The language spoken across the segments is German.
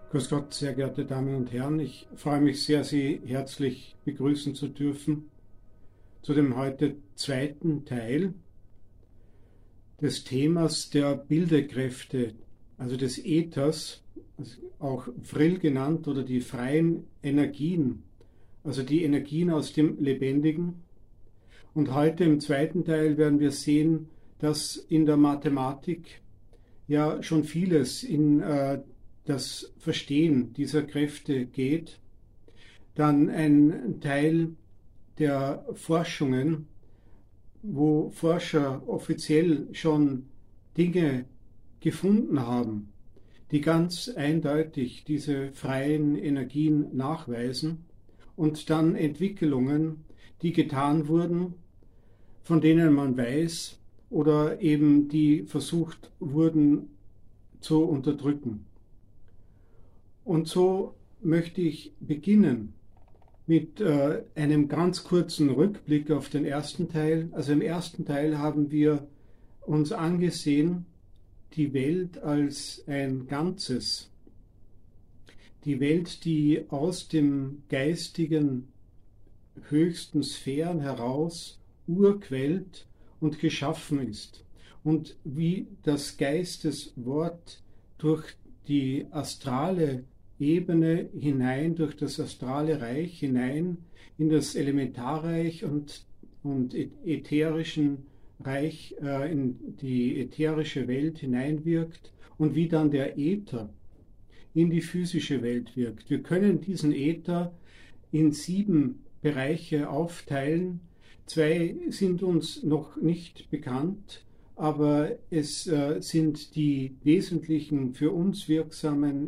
Grüß Gott, sehr geehrte Damen und Herren. Ich freue mich sehr, Sie herzlich begrüßen zu dürfen zu dem heute zweiten Teil des Themas der Bildekräfte, also des Äthers, auch Frill genannt, oder die freien Energien, also die Energien aus dem Lebendigen. Und heute im zweiten Teil werden wir sehen, dass in der Mathematik ja schon vieles in das Verstehen dieser Kräfte geht. Dann ein Teil der Forschungen, wo Forscher offiziell schon Dinge gefunden haben, die ganz eindeutig diese freien Energien nachweisen, und dann Entwicklungen, die getan wurden, von denen man weiß oder eben die versucht wurden zu unterdrücken. Und so möchte ich beginnen mit einem ganz kurzen Rückblick auf den ersten Teil. Also im ersten Teil haben wir uns angesehen, die Welt als ein Ganzes. Die Welt, die aus dem geistigen höchsten Sphären heraus urquellt und geschaffen ist. Und wie das Geisteswort durch die astrale Ebene hinein, durch das astrale Reich hinein in das Elementarreich und ätherischen Reich, in die ätherische Welt hineinwirkt, und wie dann der Äther in die physische Welt wirkt. Wir können diesen Äther in 7 Bereiche aufteilen. 2 sind uns noch nicht bekannt, aber es sind die wesentlichen für uns wirksamen,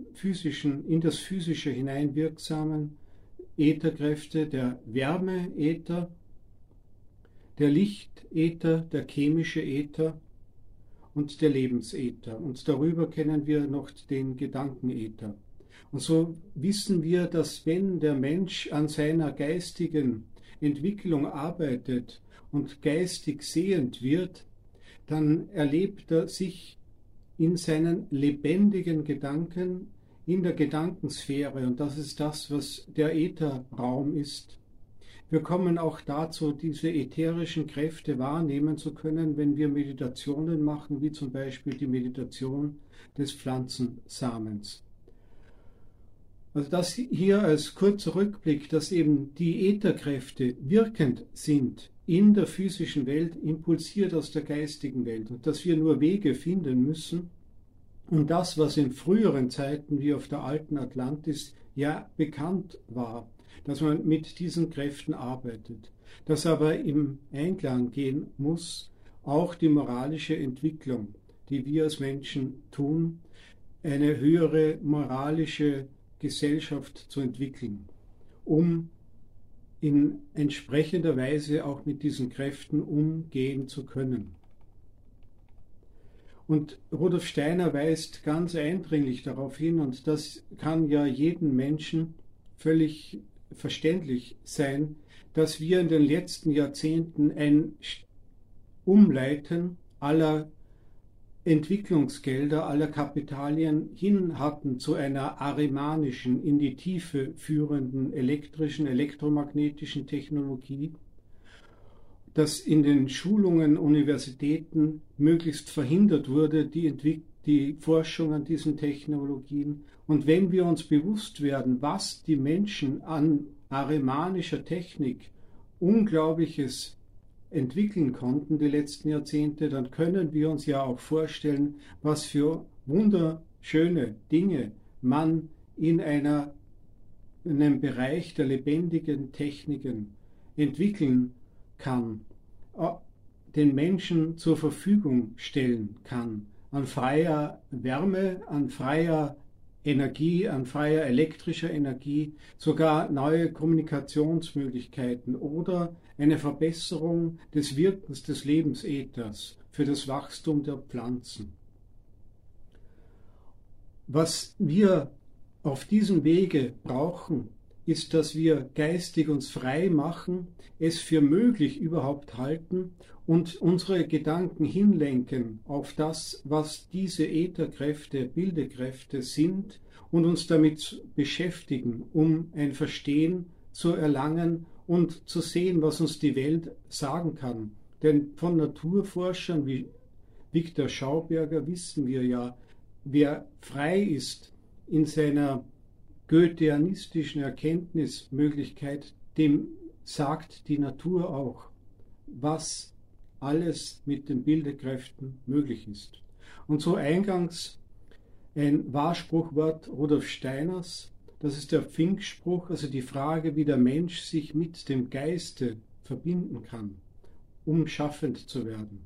in das Physische hineinwirksamen Ätherkräfte: der Wärmeäther, der Lichtäther, der chemische Äther und der Lebensäther. Und darüber kennen wir noch den Gedankenäther. Und so wissen wir, dass wenn der Mensch an seiner geistigen Entwicklung arbeitet und geistig sehend wird, dann erlebt er sich in seinen lebendigen Gedanken, in der Gedankensphäre, und das ist das, was der Ätherraum ist. Wir kommen auch dazu, diese ätherischen Kräfte wahrnehmen zu können, wenn wir Meditationen machen, wie zum Beispiel die Meditation des Pflanzensamens. Also das hier als kurzer Rückblick, dass eben die Ätherkräfte wirkend sind in der physischen Welt, impulsiert aus der geistigen Welt, und dass wir nur Wege finden müssen, um das, was in früheren Zeiten wie auf der alten Atlantis ja bekannt war, dass man mit diesen Kräften arbeitet, dass aber im Einklang gehen muss auch die moralische Entwicklung, die wir als Menschen tun, eine höhere moralische Gesellschaft zu entwickeln, um in entsprechender Weise auch mit diesen Kräften umgehen zu können. Und Rudolf Steiner weist ganz eindringlich darauf hin, und das kann ja jedem Menschen völlig verständlich sein, dass wir in den letzten Jahrzehnten ein Umleiten aller Entwicklungsgelder, aller Kapitalien hin hatten zu einer arimanischen, in die Tiefe führenden elektrischen, elektromagnetischen Technologie, dass in den Schulungen, Universitäten möglichst verhindert wurde, die Forschung an diesen Technologien. Und wenn wir uns bewusst werden, was die Menschen an arimanischer Technik Unglaubliches entwickeln konnten die letzten Jahrzehnte, dann können wir uns ja auch vorstellen, was für wunderschöne Dinge man in einem Bereich der lebendigen Techniken entwickeln kann, den Menschen zur Verfügung stellen kann, an freier Wärme, an freier Energie, an freier elektrischer Energie, sogar neue Kommunikationsmöglichkeiten oder eine Verbesserung des Wirkens des Lebensäthers für das Wachstum der Pflanzen. Was wir auf diesem Wege brauchen, ist, dass wir geistig uns frei machen, es für möglich überhaupt halten und unsere Gedanken hinlenken auf das, was diese Ätherkräfte, Bildekräfte sind, und uns damit beschäftigen, um ein Verstehen zu erlangen und zu sehen, was uns die Welt sagen kann. Denn von Naturforschern wie Viktor Schauberger wissen wir ja, wer frei ist in seiner goetheanistischen Erkenntnismöglichkeit, dem sagt die Natur auch, was alles mit den Bildekräften möglich ist. Und so eingangs ein Wahrspruchwort Rudolf Steiners, das ist der Pfingstspruch, also die Frage, wie der Mensch sich mit dem Geiste verbinden kann, um schaffend zu werden.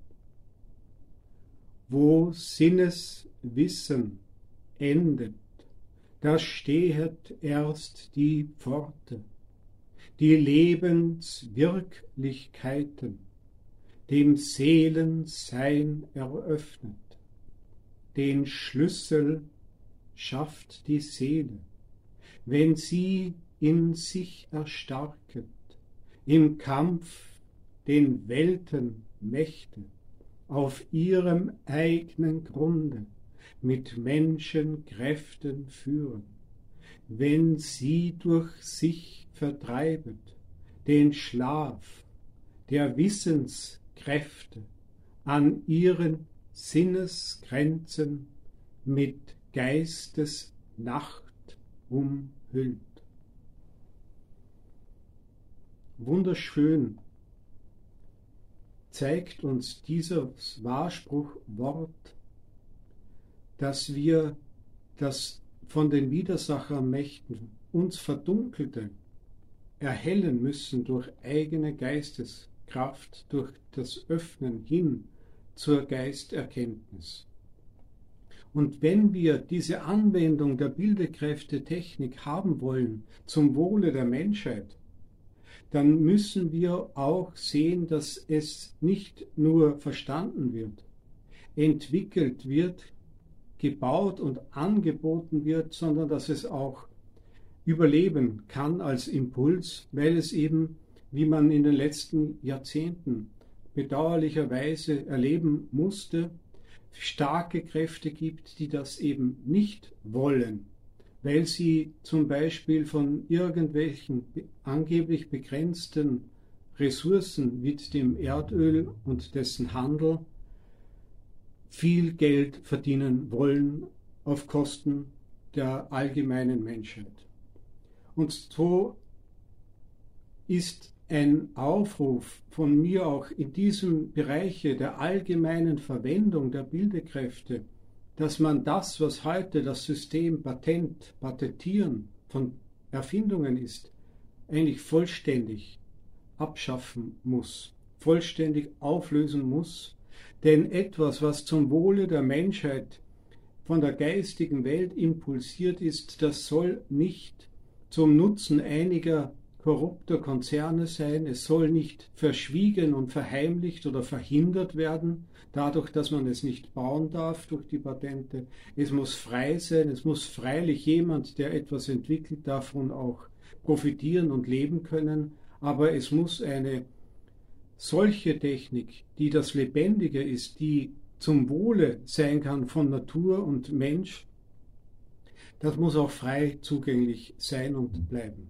Wo Sinneswissen endet, da stehet erst die Pforte, die Lebenswirklichkeiten dem Seelensein eröffnet. Den Schlüssel schafft die Seele, wenn sie in sich erstarket, im Kampf den Weltenmächte auf ihrem eigenen Grunde mit Menschenkräften führen, wenn sie durch sich vertreibet den Schlaf der Wissenskräfte an ihren Sinnesgrenzen mit Geistesnacht umhüllt. Wunderschön zeigt uns dieses Wahrspruchwort, dass wir das von den Widersachermächten uns Verdunkelte erhellen müssen durch eigene Geisteskraft, durch das Öffnen hin zur Geisterkenntnis. Und wenn wir diese Anwendung der Bildekräftetechnik haben wollen zum Wohle der Menschheit, dann müssen wir auch sehen, dass es nicht nur verstanden wird, entwickelt wird, gebaut und angeboten wird, sondern dass es auch überleben kann als Impuls, weil es eben, wie man in den letzten Jahrzehnten bedauerlicherweise erleben musste, starke Kräfte gibt, die das eben nicht wollen, weil sie zum Beispiel von irgendwelchen angeblich begrenzten Ressourcen wie dem Erdöl und dessen Handel viel Geld verdienen wollen auf Kosten der allgemeinen Menschheit. Und so ist ein Aufruf von mir auch in diesem Bereich der allgemeinen Verwendung der Bildekräfte, dass man das, was heute das System Patentieren von Erfindungen ist, eigentlich vollständig abschaffen muss, vollständig auflösen muss. Denn etwas, was zum Wohle der Menschheit von der geistigen Welt impulsiert ist, das soll nicht zum Nutzen einiger korrupter Konzerne sein, es soll nicht verschwiegen und verheimlicht oder verhindert werden, dadurch, dass man es nicht bauen darf durch die Patente. Es muss frei sein, es muss freilich jemand, der etwas entwickelt, davon auch profitieren und leben können, aber es muss eine solche Technik, die das Lebendige ist, die zum Wohle sein kann von Natur und Mensch, das muss auch frei zugänglich sein und bleiben.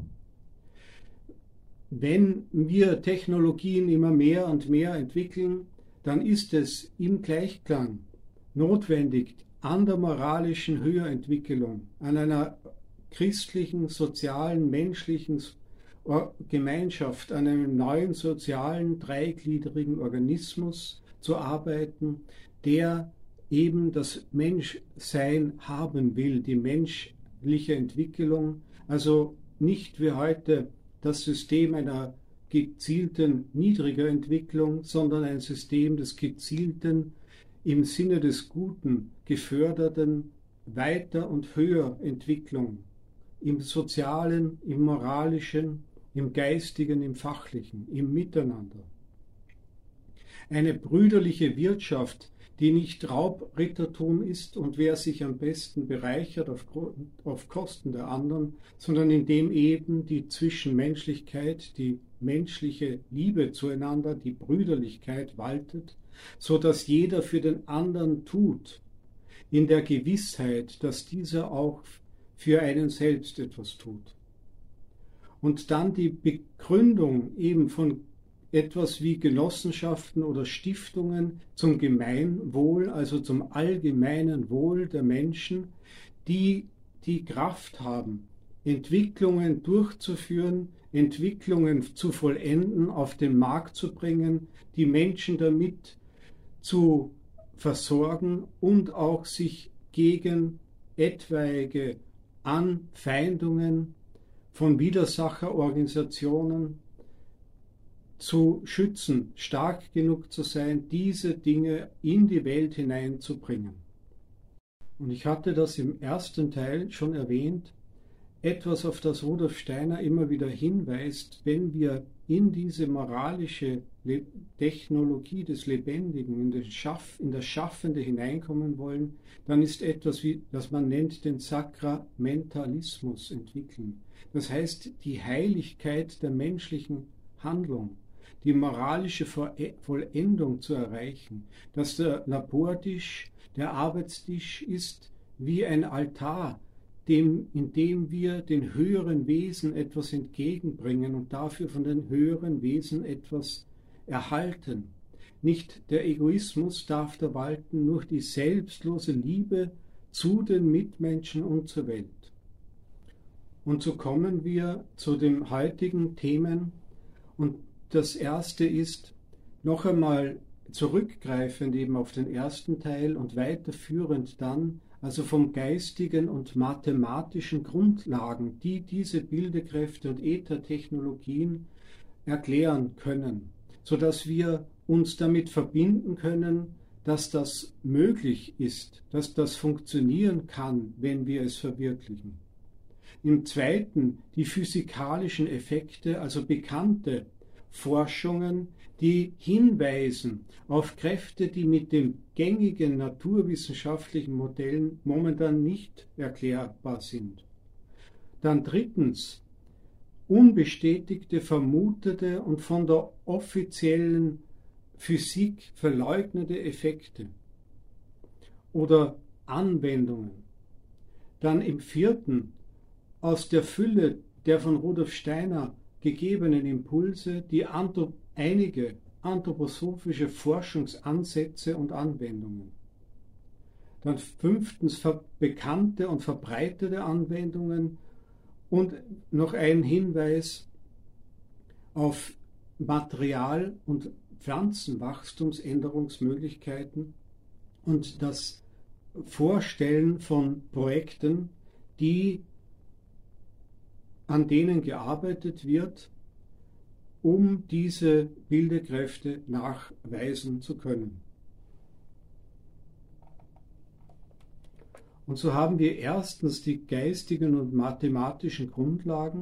Wenn wir Technologien immer mehr und mehr entwickeln, dann ist es im Gleichklang notwendig, an der moralischen Höherentwicklung, an einer christlichen, sozialen, menschlichen Gemeinschaft, an einem neuen sozialen, dreigliedrigen Organismus zu arbeiten, der eben das Menschsein haben will, die menschliche Entwicklung, also nicht wie heute das System einer gezielten niedriger Entwicklung, sondern ein System des gezielten, im Sinne des Guten geförderten Weiter- und Höherentwicklung im Sozialen, im Moralischen, im Geistigen, im Fachlichen, im Miteinander. Eine brüderliche Wirtschaft, die nicht Raubrittertum ist und wer sich am besten bereichert auf Kosten der anderen, sondern indem eben die Zwischenmenschlichkeit, die menschliche Liebe zueinander, die Brüderlichkeit waltet, so dass jeder für den anderen tut, in der Gewissheit, dass dieser auch für einen selbst etwas tut. Und dann die Begründung eben von etwas wie Genossenschaften oder Stiftungen zum Gemeinwohl, also zum allgemeinen Wohl der Menschen, die die Kraft haben, Entwicklungen durchzuführen, Entwicklungen zu vollenden, auf den Markt zu bringen, die Menschen damit zu versorgen und auch sich gegen etwaige Anfeindungen von Widersacherorganisationen zu schützen, stark genug zu sein, diese Dinge in die Welt hineinzubringen. Und ich hatte das im ersten Teil schon erwähnt, etwas, auf das Rudolf Steiner immer wieder hinweist, wenn wir in diese moralische Technologie des Lebendigen, in das Schaffende hineinkommen wollen, dann ist etwas, wie das man nennt, den Sakramentalismus entwickeln. Das heißt, die Heiligkeit der menschlichen Handlung, die moralische Vollendung zu erreichen, dass der Labortisch, der Arbeitstisch ist wie ein Altar, in dem wir den höheren Wesen etwas entgegenbringen und dafür von den höheren Wesen etwas erhalten. Nicht der Egoismus darf da walten, nur die selbstlose Liebe zu den Mitmenschen und zur Welt. Und so kommen wir zu den heutigen Themen. Und das erste ist noch einmal zurückgreifend eben auf den ersten Teil und weiterführend dann, also vom geistigen und mathematischen Grundlagen, die diese Bildekräfte und Äthertechnologien erklären können, sodass wir uns damit verbinden können, dass das möglich ist, dass das funktionieren kann, wenn wir es verwirklichen. Im zweiten die physikalischen Effekte, also bekannte Forschungen, die hinweisen auf Kräfte, die mit den gängigen naturwissenschaftlichen Modellen momentan nicht erklärbar sind. Dann drittens unbestätigte, vermutete und von der offiziellen Physik verleugnete Effekte oder Anwendungen. Dann im vierten aus der Fülle der von Rudolf Steiner gegebenen Impulse einige anthroposophische Forschungsansätze und Anwendungen. Dann fünftens bekannte und verbreitete Anwendungen und noch ein Hinweis auf Material- und Pflanzenwachstumsänderungsmöglichkeiten und das Vorstellen von Projekten, an denen gearbeitet wird, um diese Bildekräfte nachweisen zu können. Und so haben wir erstens die geistigen und mathematischen Grundlagen.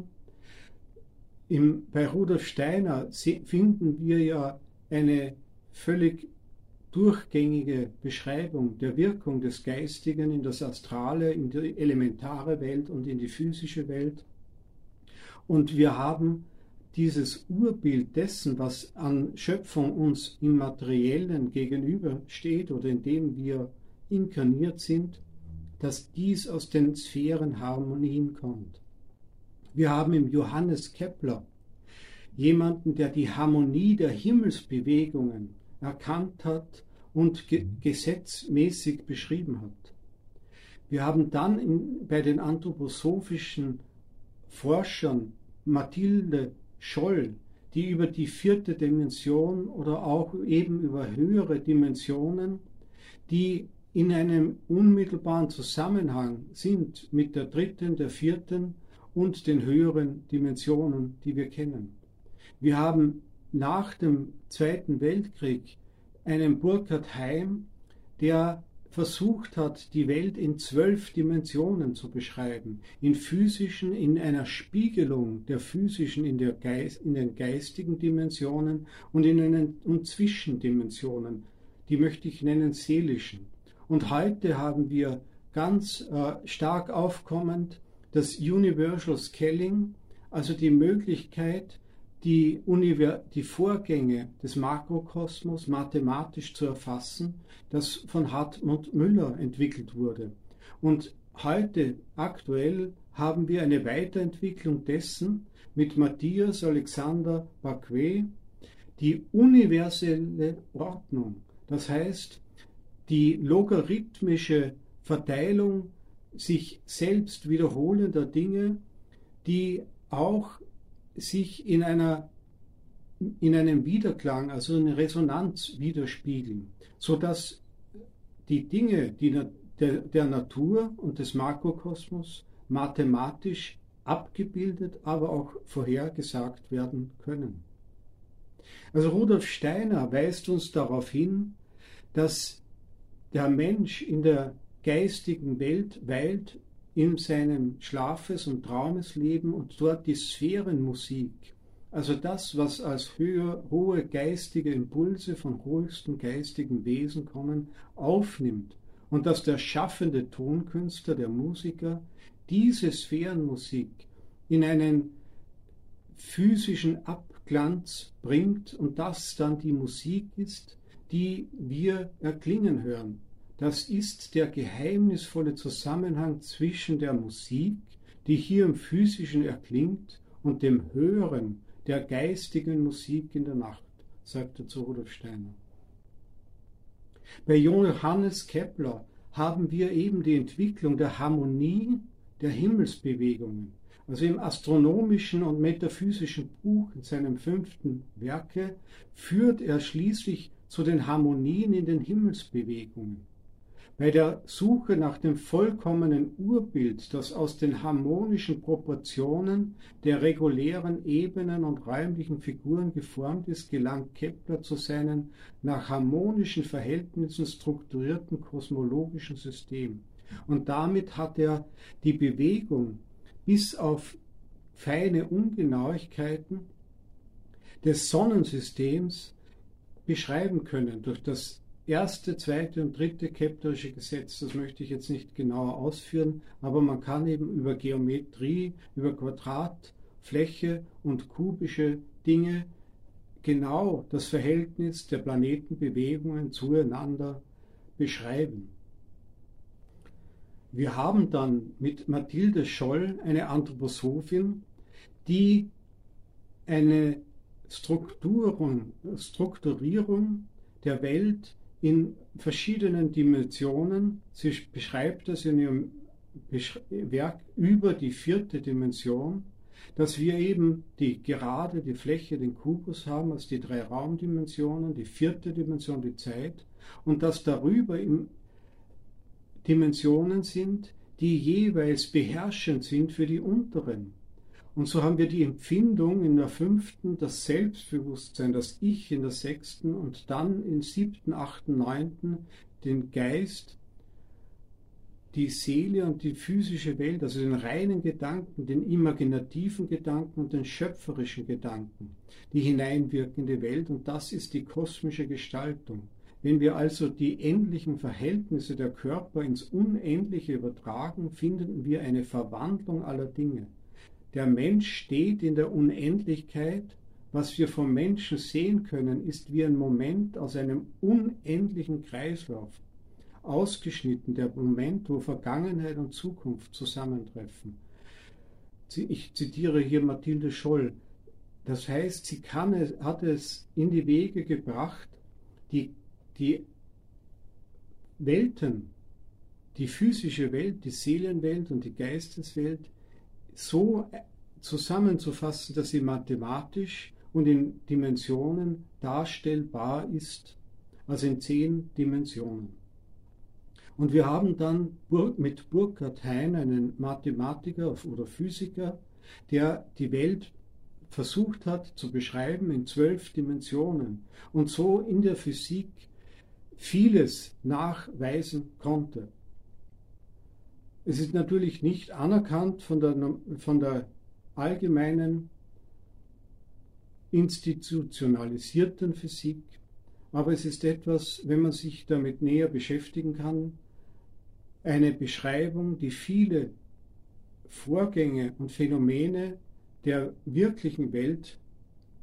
Bei Rudolf Steiner finden wir ja eine völlig durchgängige Beschreibung der Wirkung des Geistigen in das Astrale, in die elementare Welt und in die physische Welt. Und wir haben dieses Urbild dessen, was an Schöpfung uns im Materiellen gegenübersteht oder in dem wir inkarniert sind, dass dies aus den Sphärenharmonien kommt. Wir haben im Johannes Kepler jemanden, der die Harmonie der Himmelsbewegungen erkannt hat und gesetzmäßig beschrieben hat. Wir haben dann bei den anthroposophischen Forschern Mathilde Scholl, die über die vierte Dimension oder auch eben über höhere Dimensionen, die in einem unmittelbaren Zusammenhang sind mit der dritten, der vierten und den höheren Dimensionen, die wir kennen. Wir haben nach dem Zweiten Weltkrieg einen Burkhard Heim, der versucht hat, die Welt in 12 Dimensionen zu beschreiben, in physischen, in einer Spiegelung der physischen in den geistigen Dimensionen und und Zwischendimensionen, die möchte ich nennen seelischen. Und heute haben wir ganz stark aufkommend das Universal Scaling, also die Möglichkeit, die Vorgänge des Makrokosmos mathematisch zu erfassen, das von Hartmut Müller entwickelt wurde. Und heute, aktuell, haben wir eine Weiterentwicklung dessen mit Matthias Alexander Bacquet, die universelle Ordnung, das heißt die logarithmische Verteilung sich selbst wiederholender Dinge, die auch sich in einem Widerklang, also in Resonanz widerspiegeln, sodass die Dinge der Natur und des Makrokosmos mathematisch abgebildet, aber auch vorhergesagt werden können. Also Rudolf Steiner weist uns darauf hin, dass der Mensch in der geistigen Welt weilt, in seinem Schlafes- und Traumesleben und dort die Sphärenmusik, also das, was als hohe geistige Impulse von höchsten geistigen Wesen kommen, aufnimmt und dass der schaffende Tonkünstler, der Musiker, diese Sphärenmusik in einen physischen Abglanz bringt und das dann die Musik ist, die wir erklingen hören. Das ist der geheimnisvolle Zusammenhang zwischen der Musik, die hier im Physischen erklingt, und dem Hören der geistigen Musik in der Nacht, sagte zu Rudolf Steiner. Bei Johannes Kepler haben wir eben die Entwicklung der Harmonie der Himmelsbewegungen. Also im astronomischen und metaphysischen Buch, in seinem 5. Werke, führt er schließlich zu den Harmonien in den Himmelsbewegungen. Bei der Suche nach dem vollkommenen Urbild, das aus den harmonischen Proportionen der regulären Ebenen und räumlichen Figuren geformt ist, gelangt Kepler zu seinem nach harmonischen Verhältnissen strukturierten kosmologischen System. Und damit hat er die Bewegung bis auf feine Ungenauigkeiten des Sonnensystems beschreiben können durch das erste, zweite und dritte Keplerische Gesetz. Das möchte ich jetzt nicht genauer ausführen, aber man kann eben über Geometrie, über Quadrat, Fläche und kubische Dinge genau das Verhältnis der Planetenbewegungen zueinander beschreiben. Wir haben dann mit Mathilde Scholl eine Anthroposophin, die eine Strukturierung der Welt in verschiedenen Dimensionen. Sie beschreibt das in ihrem Werk über die 4. Dimension, dass wir eben die Fläche, den Kubus haben, als die 3 Raumdimensionen, die 4. Dimension, die Zeit, und dass darüber Dimensionen sind, die jeweils beherrschend sind für die unteren. Und so haben wir die Empfindung in der 5., das Selbstbewusstsein, das Ich in der 6. und dann in 7., 8., 9. den Geist, die Seele und die physische Welt, also den reinen Gedanken, den imaginativen Gedanken und den schöpferischen Gedanken, die hineinwirken in die Welt, und das ist die kosmische Gestaltung. Wenn wir also die endlichen Verhältnisse der Körper ins Unendliche übertragen, finden wir eine Verwandlung aller Dinge. Der Mensch steht in der Unendlichkeit. Was wir vom Menschen sehen können, ist wie ein Moment aus einem unendlichen Kreislauf. Ausgeschnitten der Moment, wo Vergangenheit und Zukunft zusammentreffen. Ich zitiere hier Mathilde Scholl. Das heißt, sie hat es in die Wege gebracht, die Welten, die physische Welt, die Seelenwelt und die Geisteswelt so zusammenzufassen, dass sie mathematisch und in Dimensionen darstellbar ist, also in 10 Dimensionen. Und wir haben dann mit Burkhard Hein einen Mathematiker oder Physiker, der die Welt versucht hat zu beschreiben in 12 Dimensionen und so in der Physik vieles nachweisen konnte. Es ist natürlich nicht anerkannt von der allgemeinen institutionalisierten Physik, aber es ist etwas, wenn man sich damit näher beschäftigen kann, eine Beschreibung, die viele Vorgänge und Phänomene der wirklichen Welt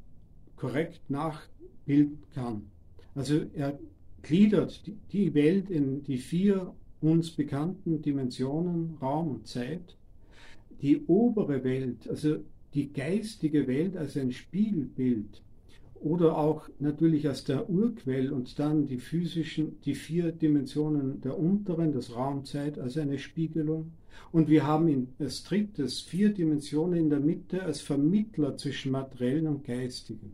korrekt nachbilden kann. Also er gliedert die Welt in die 4 uns bekannten Dimensionen Raum und Zeit. Die obere Welt, also die geistige Welt als ein Spiegelbild oder auch natürlich als der Urquell und dann die 4 Dimensionen der unteren, das Raum-Zeit als eine Spiegelung. Und wir haben als drittes 4 Dimensionen in der Mitte als Vermittler zwischen materiellen und geistigen.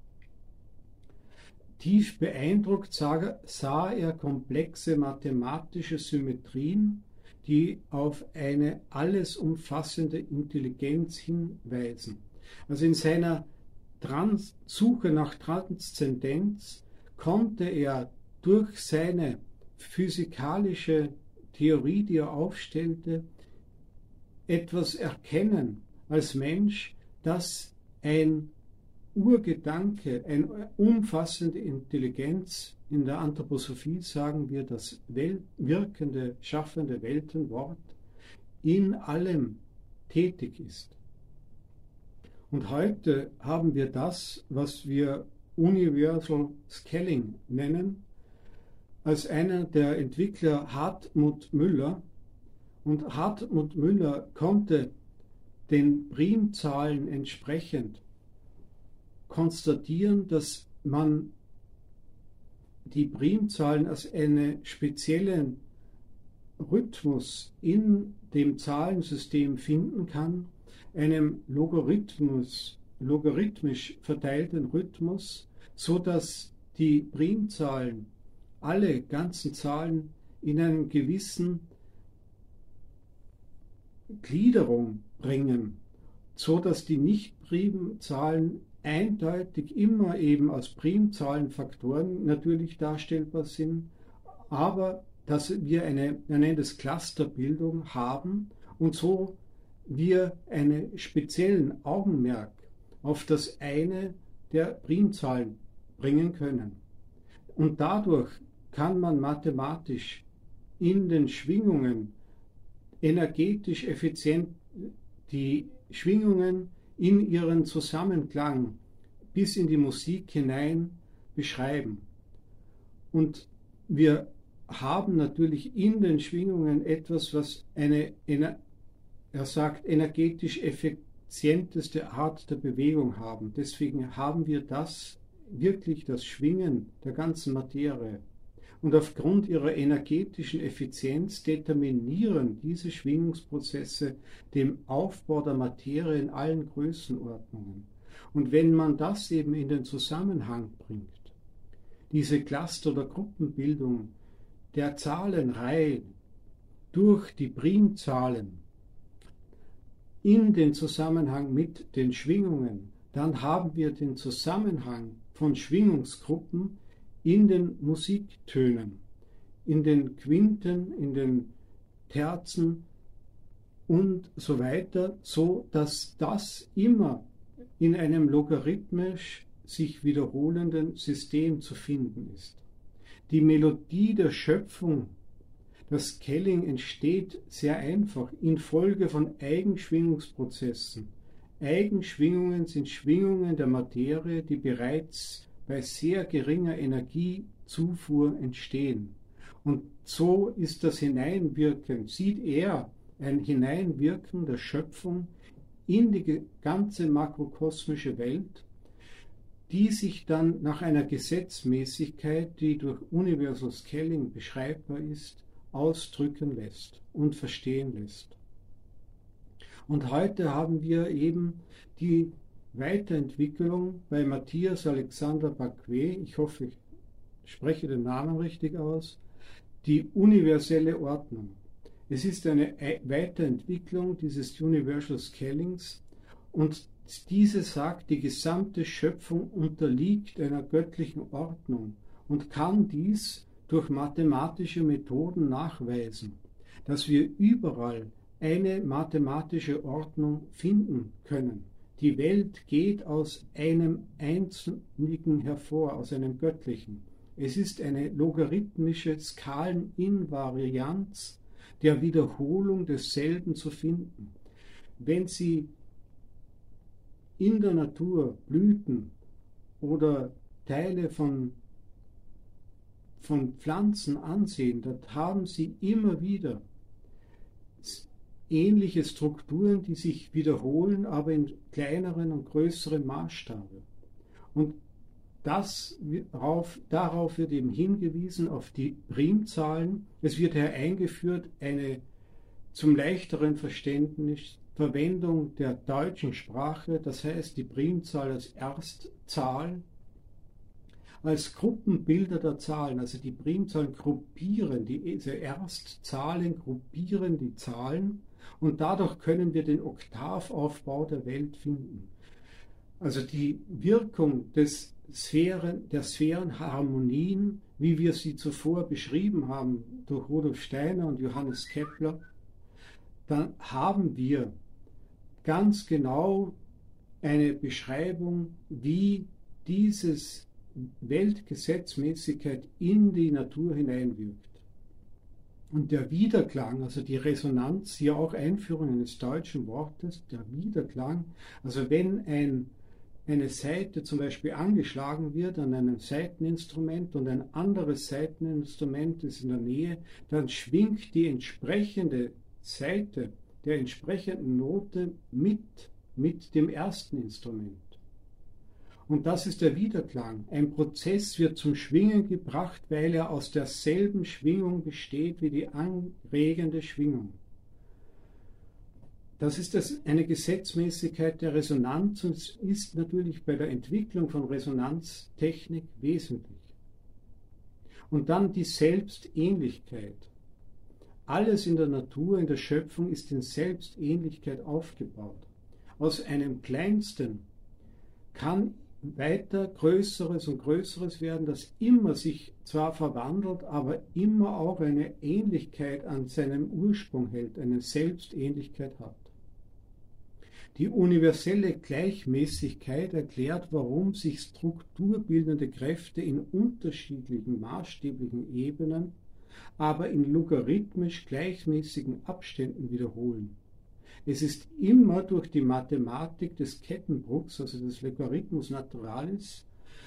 Tief beeindruckt sah er komplexe mathematische Symmetrien, die auf eine alles umfassende Intelligenz hinweisen. Also in seiner Suche nach Transzendenz konnte er durch seine physikalische Theorie, die er aufstellte, etwas erkennen als Mensch, das ein Urgedanke, eine umfassende Intelligenz, in der Anthroposophie sagen wir das wirkende, schaffende Weltenwort, in allem tätig ist. Und heute haben wir das, was wir Universal Scaling nennen, als einer der Entwickler Hartmut Müller. Und Hartmut Müller konnte den Primzahlen entsprechend konstatieren, dass man die Primzahlen als einen speziellen Rhythmus in dem Zahlensystem finden kann, einem logarithmisch verteilten Rhythmus, so dass die Primzahlen, alle ganzen Zahlen in einer gewissen Gliederung bringen, so dass die Nicht-Primzahlen eindeutig immer eben als Primzahlenfaktoren natürlich darstellbar sind, aber dass wir er nennt es Clusterbildung haben und so wir einen speziellen Augenmerk auf das eine der Primzahlen bringen können. Und dadurch kann man mathematisch in den Schwingungen energetisch effizient die Schwingungen in ihren Zusammenklang bis in die Musik hinein beschreiben. Und wir haben natürlich in den Schwingungen etwas, was er sagt, energetisch effizienteste Art der Bewegung haben. Deswegen haben wir wirklich das Schwingen der ganzen Materie. Und aufgrund ihrer energetischen Effizienz determinieren diese Schwingungsprozesse den Aufbau der Materie in allen Größenordnungen. Und wenn man das eben in den Zusammenhang bringt, diese Cluster- oder Gruppenbildung der Zahlenreihen durch die Primzahlen in den Zusammenhang mit den Schwingungen, dann haben wir den Zusammenhang von Schwingungsgruppen in den Musiktönen, in den Quinten, in den Terzen und so weiter, so dass das immer in einem logarithmisch sich wiederholenden System zu finden ist. Die Melodie der Schöpfung, das Scaling entsteht sehr einfach infolge von Eigenschwingungsprozessen. Eigenschwingungen sind Schwingungen der Materie, die bereits bei sehr geringer Energiezufuhr entstehen. Und so ist das Hineinwirken, sieht er ein Hineinwirken der Schöpfung in die ganze makrokosmische Welt, die sich dann nach einer Gesetzmäßigkeit, die durch Universal Scaling beschreibbar ist, ausdrücken lässt und verstehen lässt. Und heute haben wir eben die Weiterentwicklung bei Matthias Alexander Bacquet, ich hoffe, ich spreche den Namen richtig aus, die universelle Ordnung. Es ist eine Weiterentwicklung dieses Universal Scalings und diese sagt, die gesamte Schöpfung unterliegt einer göttlichen Ordnung und kann dies durch mathematische Methoden nachweisen, dass wir überall eine mathematische Ordnung finden können. Die Welt geht aus einem Einzigen hervor, aus einem Göttlichen. Es ist eine logarithmische Skaleninvarianz der Wiederholung desselben zu finden. Wenn Sie in der Natur Blüten oder Teile von Pflanzen ansehen, dort haben sie immer wieder ähnliche Strukturen, die sich wiederholen, aber in kleineren und größeren Maßstabe. Und darauf wird eben hingewiesen, auf die Primzahlen. Es wird hier eingeführt eine zum leichteren Verständnis Verwendung der deutschen Sprache, das heißt die Primzahl als Erstzahl, als Gruppenbilder der Zahlen, also die Primzahlen gruppieren, diese Erstzahlen gruppieren die Zahlen und dadurch können wir den Oktavaufbau der Welt finden. Also die Wirkung der Sphärenharmonien, wie wir sie zuvor beschrieben haben durch Rudolf Steiner und Johannes Kepler, dann haben wir ganz genau eine Beschreibung, wie dieses Weltgesetzmäßigkeit in die Natur hineinwirkt. Und der Widerklang, also die Resonanz, hier auch Einführung eines deutschen Wortes, der Widerklang, also wenn eine Saite zum Beispiel angeschlagen wird an einem Saiteninstrument und ein anderes Saiteninstrument ist in der Nähe, dann schwingt die entsprechende Saite der entsprechenden Note mit dem ersten Instrument. Und das ist der Widerklang. Ein Prozess wird zum Schwingen gebracht, weil er aus derselben Schwingung besteht wie die anregende Schwingung. Das ist eine Gesetzmäßigkeit der Resonanz und ist natürlich bei der Entwicklung von Resonanztechnik wesentlich. Und dann die Selbstähnlichkeit. Alles in der Natur, in der Schöpfung ist in Selbstähnlichkeit aufgebaut. Aus einem Kleinsten kann weiter Größeres und Größeres werden, das immer sich zwar verwandelt, aber immer auch eine Ähnlichkeit an seinem Ursprung hält, eine Selbstähnlichkeit hat. Die universelle Gleichmäßigkeit erklärt, warum sich strukturbildende Kräfte in unterschiedlichen maßstäblichen Ebenen, aber in logarithmisch gleichmäßigen Abständen wiederholen. Es ist immer durch die Mathematik des Kettenbruchs, also des Logarithmus Naturalis,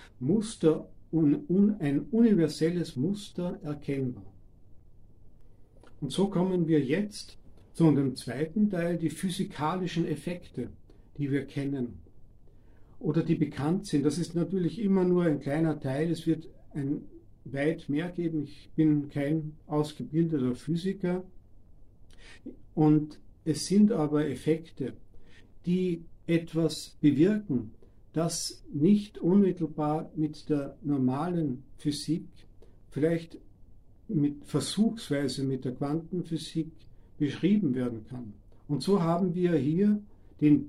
ein universelles Muster erkennbar. Und so kommen wir jetzt zu dem zweiten Teil, die physikalischen Effekte, die wir kennen oder die bekannt sind. Das ist natürlich immer nur ein kleiner Teil, es wird weit mehr geben. Ich bin kein ausgebildeter Physiker und es sind aber Effekte, die etwas bewirken, das nicht unmittelbar mit der normalen Physik, vielleicht versuchsweise mit der Quantenphysik beschrieben werden kann. Und so haben wir hier den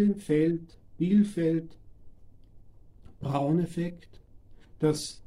Bielefeld-Braun-Effekt, das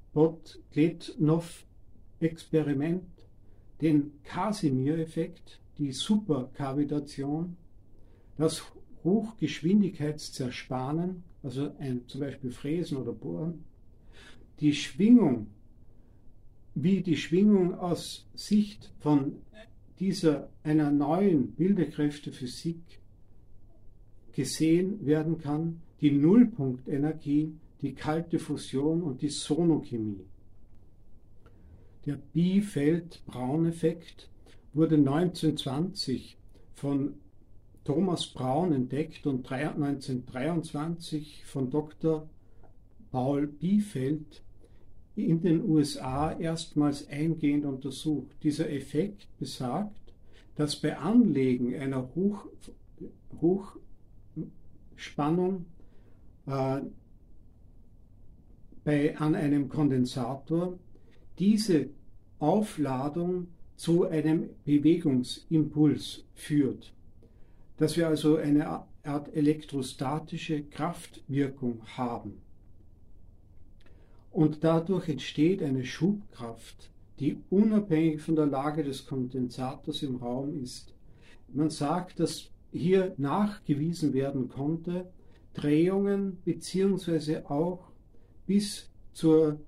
Bott-Kletnow-Experiment, den Casimir-Effekt, die Superkavitation, das Hochgeschwindigkeitszerspanen, also zum Beispiel Fräsen oder Bohren, die Schwingung, wie die Schwingung aus Sicht von einer neuen Bildekräftephysik gesehen werden kann, die Nullpunktenergie, die kalte Fusion und die Sonochemie. Der Biefeld-Braun-Effekt wurde 1920 von Thomas Braun entdeckt und 1923 von Dr. Paul Biefeld in den USA erstmals eingehend untersucht. Dieser Effekt besagt, dass bei Anlegen einer Hochspannung an einem Kondensator diese Aufladung zu einem Bewegungsimpuls führt. Dass wir also eine Art elektrostatische Kraftwirkung haben. Und dadurch entsteht eine Schubkraft, die unabhängig von der Lage des Kondensators im Raum ist. Man sagt, dass hier nachgewiesen werden konnte, Drehungen beziehungsweise auch bis zur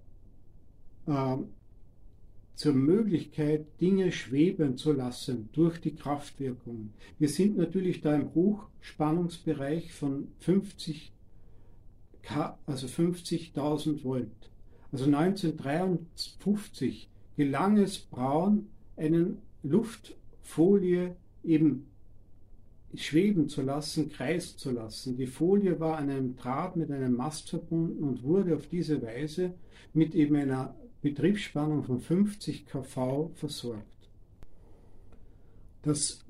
Möglichkeit, Dinge schweben zu lassen durch die Kraftwirkung. Wir sind natürlich da im Hochspannungsbereich von 50 also 50.000 Volt. Also 1953 gelang es Braun, eine Luftfolie eben schweben zu lassen, kreisen zu lassen. Die Folie war an einem Draht mit einem Mast verbunden und wurde auf diese Weise mit eben einer Betriebsspannung von 50 kV versorgt. Das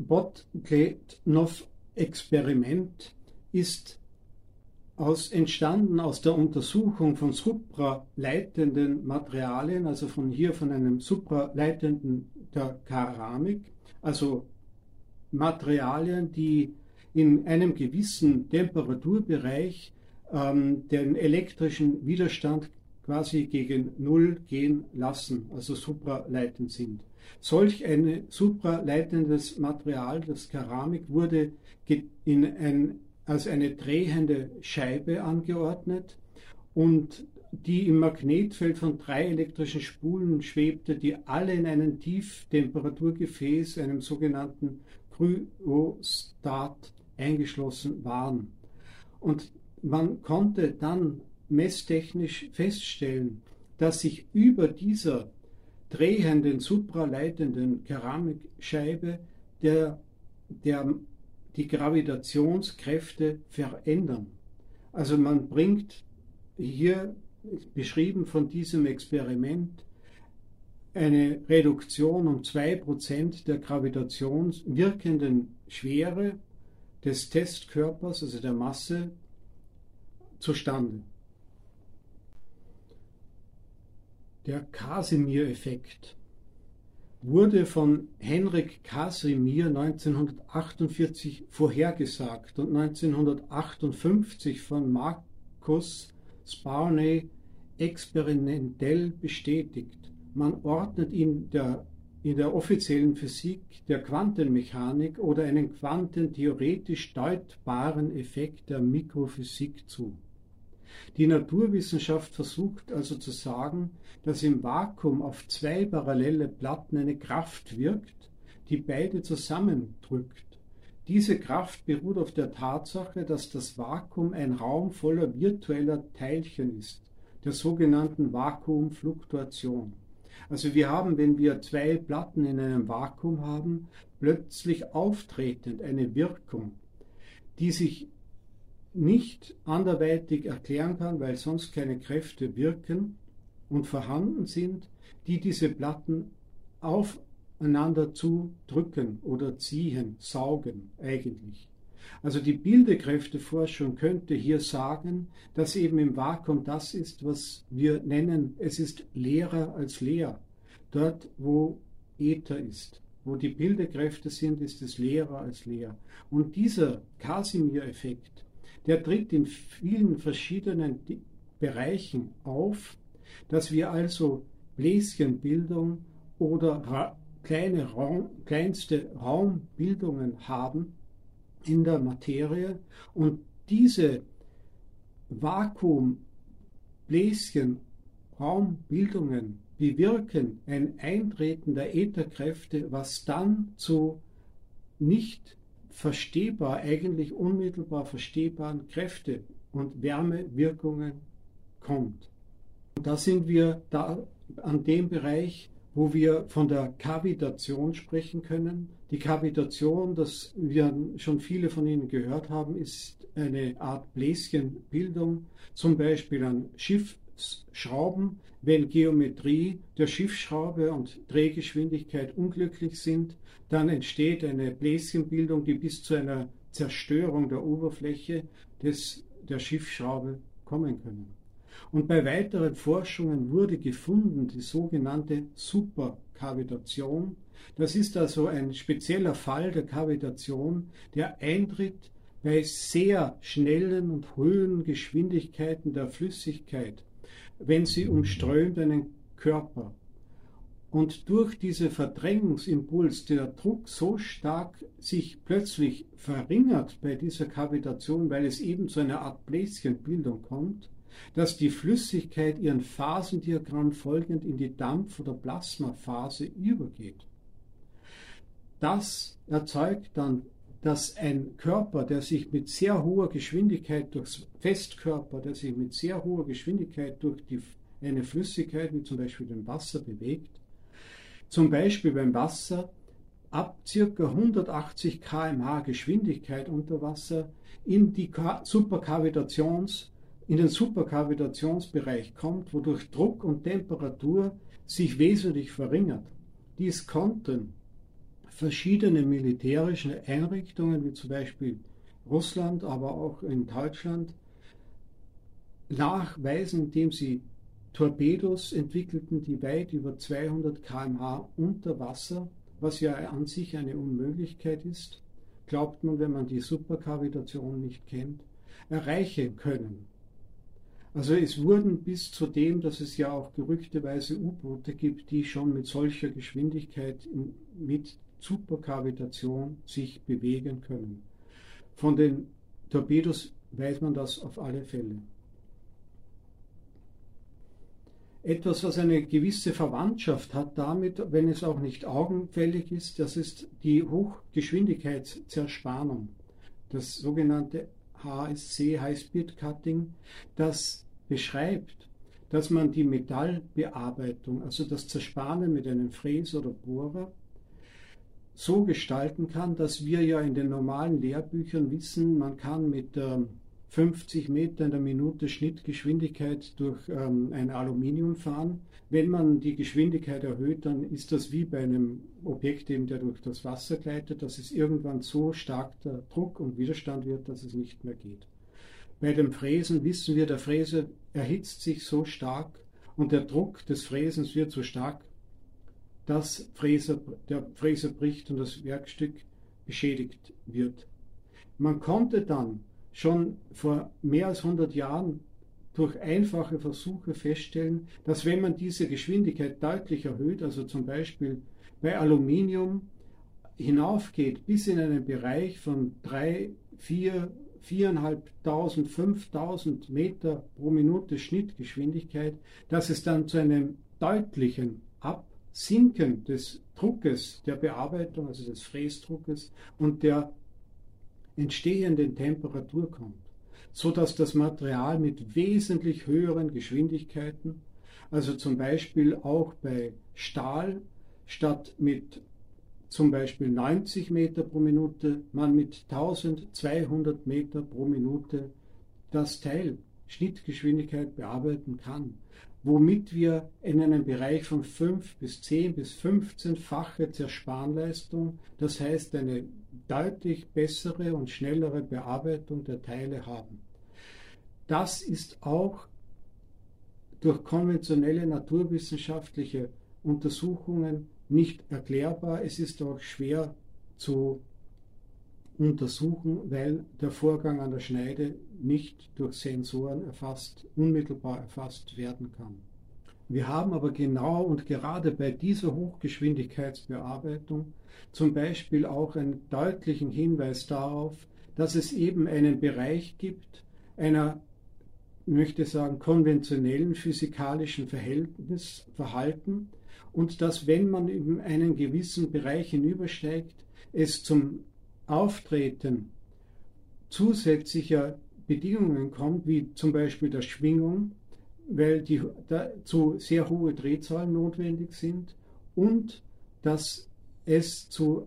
Botletnov-Experiment ist entstanden aus der Untersuchung von supraleitenden Materialien, also von einem supraleitenden der Keramik, also Materialien, die in einem gewissen Temperaturbereich den elektrischen Widerstand quasi gegen Null gehen lassen, also supraleitend sind. Solch ein supraleitendes Material, das Keramik, wurde als eine drehende Scheibe angeordnet und die im Magnetfeld von 3 elektrischen Spulen schwebte, die alle in einem Tieftemperaturgefäß, einem sogenannten Kryostat, eingeschlossen waren. Und man konnte dann messtechnisch feststellen, dass sich über dieser drehenden, supraleitenden Keramikscheibe die Gravitationskräfte verändern. Also man bringt hier, beschrieben von diesem Experiment, eine Reduktion um 2% der gravitationswirkenden Schwere des Testkörpers, also der Masse, zustande. Der Casimir-Effekt wurde von Henrik Casimir 1948 vorhergesagt und 1958 von Marcus Sparney experimentell bestätigt. Man ordnet ihn in der offiziellen Physik der Quantenmechanik oder einen quantentheoretisch deutbaren Effekt der Mikrophysik zu. Die Naturwissenschaft versucht also zu sagen, dass im Vakuum auf 2 parallele Platten eine Kraft wirkt, die beide zusammendrückt. Diese Kraft beruht auf der Tatsache, dass das Vakuum ein Raum voller virtueller Teilchen ist, der sogenannten Vakuumfluktuation. Also wir haben, wenn wir 2 Platten in einem Vakuum haben, plötzlich auftretend eine Wirkung, die sich nicht anderweitig erklären kann, weil sonst keine Kräfte wirken und vorhanden sind, die diese Platten aufeinander zu drücken oder ziehen, saugen eigentlich. Also die Bildekräfteforschung könnte hier sagen, dass eben im Vakuum das ist, was wir nennen, es ist leerer als leer. Dort, wo Äther ist, wo die Bildekräfte sind, ist es leerer als leer. Und dieser Casimir-Effekt, der tritt in vielen verschiedenen Bereichen auf, dass wir also Bläschenbildung oder kleinste Raumbildungen haben in der Materie und diese Vakuumbläschen, Raumbildungen bewirken ein Eintreten der Ätherkräfte, was dann zu nicht verstehbar, eigentlich unmittelbar verstehbaren Kräfte- und Wärmewirkungen kommt. Und da sind wir an dem Bereich, wo wir von der Kavitation sprechen können. Die Kavitation, das wir schon viele von Ihnen gehört haben, ist eine Art Bläschenbildung, zum Beispiel an Schiffsschrauben, wenn Geometrie der Schiffsschraube und Drehgeschwindigkeit unglücklich sind, dann entsteht eine Bläschenbildung, die bis zu einer Zerstörung der Oberfläche der Schiffsschraube kommen können. Und bei weiteren Forschungen wurde gefunden die sogenannte Superkavitation. Das ist also ein spezieller Fall der Kavitation, der eintritt bei sehr schnellen und hohen Geschwindigkeiten der Flüssigkeit, wenn sie umströmt einen Körper. Und durch diesen Verdrängungsimpuls, der Druck so stark sich plötzlich verringert bei dieser Kavitation, weil es eben zu einer Art Bläschenbildung kommt, dass die Flüssigkeit ihren Phasendiagramm folgend in die Dampf- oder Plasmaphase übergeht. Das erzeugt dann dass ein Körper, der sich mit sehr hoher Geschwindigkeit der sich mit sehr hoher Geschwindigkeit durch eine Flüssigkeit, wie zum Beispiel dem Wasser, bewegt, zum Beispiel beim Wasser ab ca. 180 km/h Geschwindigkeit unter Wasser in den Superkavitationsbereich kommt, wodurch Druck und Temperatur sich wesentlich verringert. Dies konnten verschiedene militärische Einrichtungen, wie zum Beispiel Russland, aber auch in Deutschland, nachweisen, indem sie Torpedos entwickelten, die weit über 200 km/h unter Wasser, was ja an sich eine Unmöglichkeit ist, glaubt man, wenn man die Superkavitation nicht kennt, erreichen können. Also es wurden bis zu dem, dass es ja auch gerüchteweise U-Boote gibt, die schon mit solcher Geschwindigkeit mit Superkavitation sich bewegen können. Von den Torpedos weiß man das auf alle Fälle. Etwas, was eine gewisse Verwandtschaft hat damit, wenn es auch nicht augenfällig ist, das ist die Hochgeschwindigkeitszerspannung, das sogenannte HSC, High Speed Cutting, das beschreibt, dass man die Metallbearbeitung, also das Zerspanen mit einem Fräs oder Bohrer, so gestalten kann, dass wir ja in den normalen Lehrbüchern wissen, man kann mit 50 Meter in der Minute Schnittgeschwindigkeit durch ein Aluminium fahren. Wenn man die Geschwindigkeit erhöht, dann ist das wie bei einem Objekt, der durch das Wasser gleitet, dass es irgendwann so stark der Druck und Widerstand wird, dass es nicht mehr geht. Bei dem Fräsen wissen wir, der Fräser erhitzt sich so stark und der Druck des Fräsens wird so stark, dass der Fräser bricht und das Werkstück beschädigt wird. Man konnte dann schon vor mehr als 100 Jahren durch einfache Versuche feststellen, dass wenn man diese Geschwindigkeit deutlich erhöht, also zum Beispiel bei Aluminium hinaufgeht bis in einen Bereich von 3, 4, 4.500, 5.000 Meter pro Minute Schnittgeschwindigkeit, dass es dann zu einem deutlichen Absinken des Druckes der Bearbeitung, also des Fräsdruckes und der entstehenden Temperatur kommt, so dass das Material mit wesentlich höheren Geschwindigkeiten, also zum Beispiel auch bei Stahl, statt mit zum Beispiel 90 Meter pro Minute, man mit 1200 Meter pro Minute das Teil Schnittgeschwindigkeit bearbeiten kann, womit wir in einem Bereich von 5 bis 10 bis 15-fache Zerspanleistung, das heißt eine deutlich bessere und schnellere Bearbeitung der Teile haben. Das ist auch durch konventionelle naturwissenschaftliche Untersuchungen nicht erklärbar. Es ist auch schwer zu untersuchen, weil der Vorgang an der Schneide nicht durch Sensoren unmittelbar erfasst werden kann. Wir haben aber genau und gerade bei dieser Hochgeschwindigkeitsbearbeitung zum Beispiel auch einen deutlichen Hinweis darauf, dass es eben einen Bereich gibt, einer, ich möchte sagen, konventionellen physikalischen Verhalten und dass, wenn man in einen gewissen Bereich hinübersteigt, es zum Auftreten zusätzlicher Bedingungen kommt, wie zum Beispiel der Schwingung, weil dazu sehr hohe Drehzahlen notwendig sind und dass es zu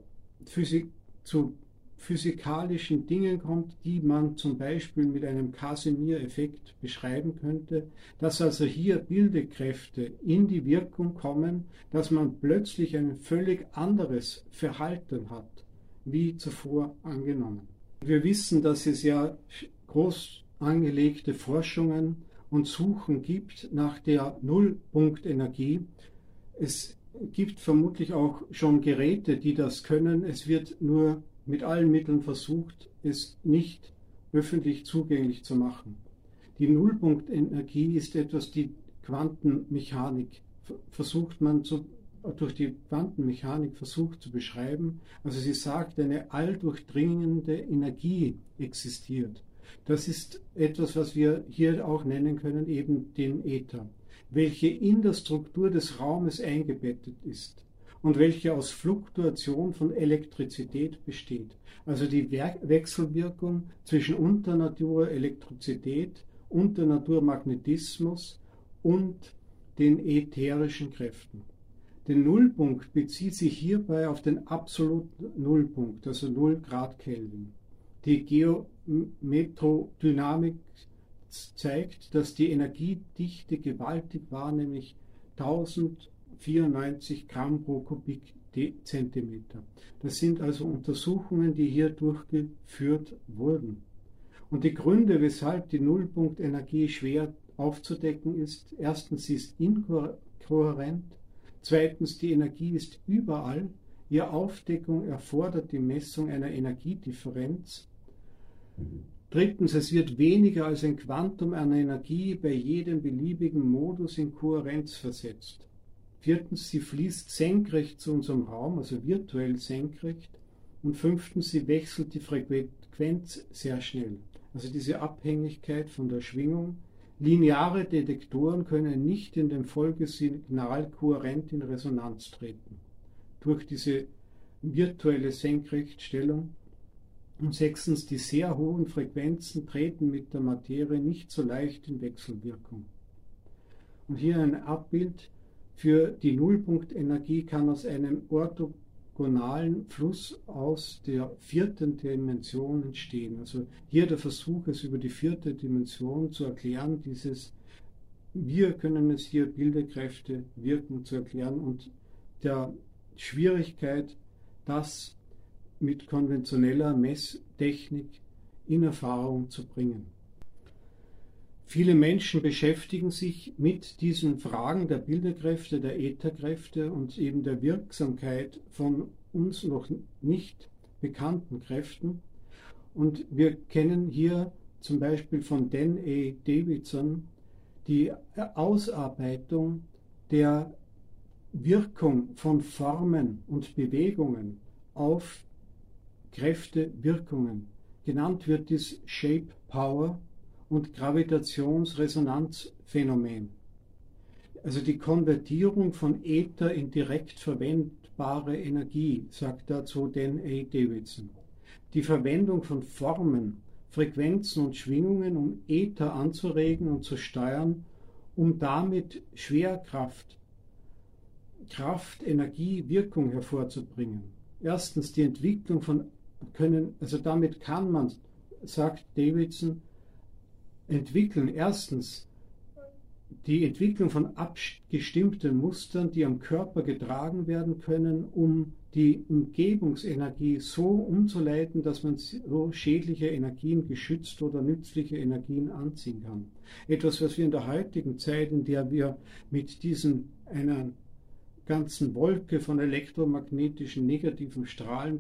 physikalischen Dingen kommt, die man zum Beispiel mit einem Casimir-Effekt beschreiben könnte, dass also hier Bildekräfte in die Wirkung kommen, dass man plötzlich ein völlig anderes Verhalten hat, wie zuvor angenommen. Wir wissen, dass es ja groß angelegte Forschungen und Suchen gibt nach der Nullpunktenergie. Es gibt vermutlich auch schon Geräte, die das können. Es wird nur mit allen Mitteln versucht, es nicht öffentlich zugänglich zu machen. Die Nullpunktenergie ist etwas, die Quantenmechanik durch die Quantenmechanik versucht zu beschreiben. Also sie sagt, eine alldurchdringende Energie existiert. Das ist etwas, was wir hier auch nennen können, eben den Äther, welche in der Struktur des Raumes eingebettet ist. und welche aus Fluktuation von Elektrizität besteht. Also die Wechselwirkung zwischen Unternatur Elektrizität, Unternatur Magnetismus und den ätherischen Kräften. Der Nullpunkt bezieht sich hierbei auf den absoluten Nullpunkt, also 0 Grad Kelvin. Die Geometrodynamik zeigt, dass die Energiedichte gewaltig war, nämlich 1094 Gramm pro Kubikzentimeter. Das sind also Untersuchungen, die hier durchgeführt wurden. Und die Gründe, weshalb die Nullpunktenergie schwer aufzudecken ist: erstens, sie ist inkohärent, zweitens, die Energie ist überall, ihre Aufdeckung erfordert die Messung einer Energiedifferenz, drittens, es wird weniger als ein Quantum an Energie bei jedem beliebigen Modus in Kohärenz versetzt. Viertens, sie fließt senkrecht zu unserem Raum, also virtuell senkrecht. Und fünftens, sie wechselt die Frequenz sehr schnell. Also diese Abhängigkeit von der Schwingung. Lineare Detektoren können nicht in dem Folgesignal kohärent in Resonanz treten. Durch diese virtuelle Senkrechtstellung. Und sechstens, die sehr hohen Frequenzen treten mit der Materie nicht so leicht in Wechselwirkung. Und hier ein Abbild für die Nullpunktenergie kann aus einem orthogonalen Fluss aus der 4. Dimension entstehen. Also hier der Versuch, es über die 4. Dimension zu erklären, wir können es hier Bilderkräfte wirken zu erklären und der Schwierigkeit, das mit konventioneller Messtechnik in Erfahrung zu bringen. Viele Menschen beschäftigen sich mit diesen Fragen der Bilderkräfte, der Ätherkräfte und eben der Wirksamkeit von uns noch nicht bekannten Kräften. Und wir kennen hier zum Beispiel von Dan A. Davidson die Ausarbeitung der Wirkung von Formen und Bewegungen auf Kräftewirkungen. Genannt wird dies Shape Power und Gravitationsresonanzphänomen. Also die Konvertierung von Äther in direkt verwendbare Energie, sagt dazu Dan A. Davidson. Die Verwendung von Formen, Frequenzen und Schwingungen, um Äther anzuregen und zu steuern, um damit Schwerkraft, Kraft, Energie, Wirkung hervorzubringen. Erstens die Entwicklung von damit kann man, sagt Davidson, entwickeln. Erstens die Entwicklung von abgestimmten Mustern, die am Körper getragen werden können, um die Umgebungsenergie so umzuleiten, dass man so schädliche Energien geschützt oder nützliche Energien anziehen kann. Etwas, was wir in der heutigen Zeit, in der wir mit einer ganzen Wolke von elektromagnetischen negativen Strahlen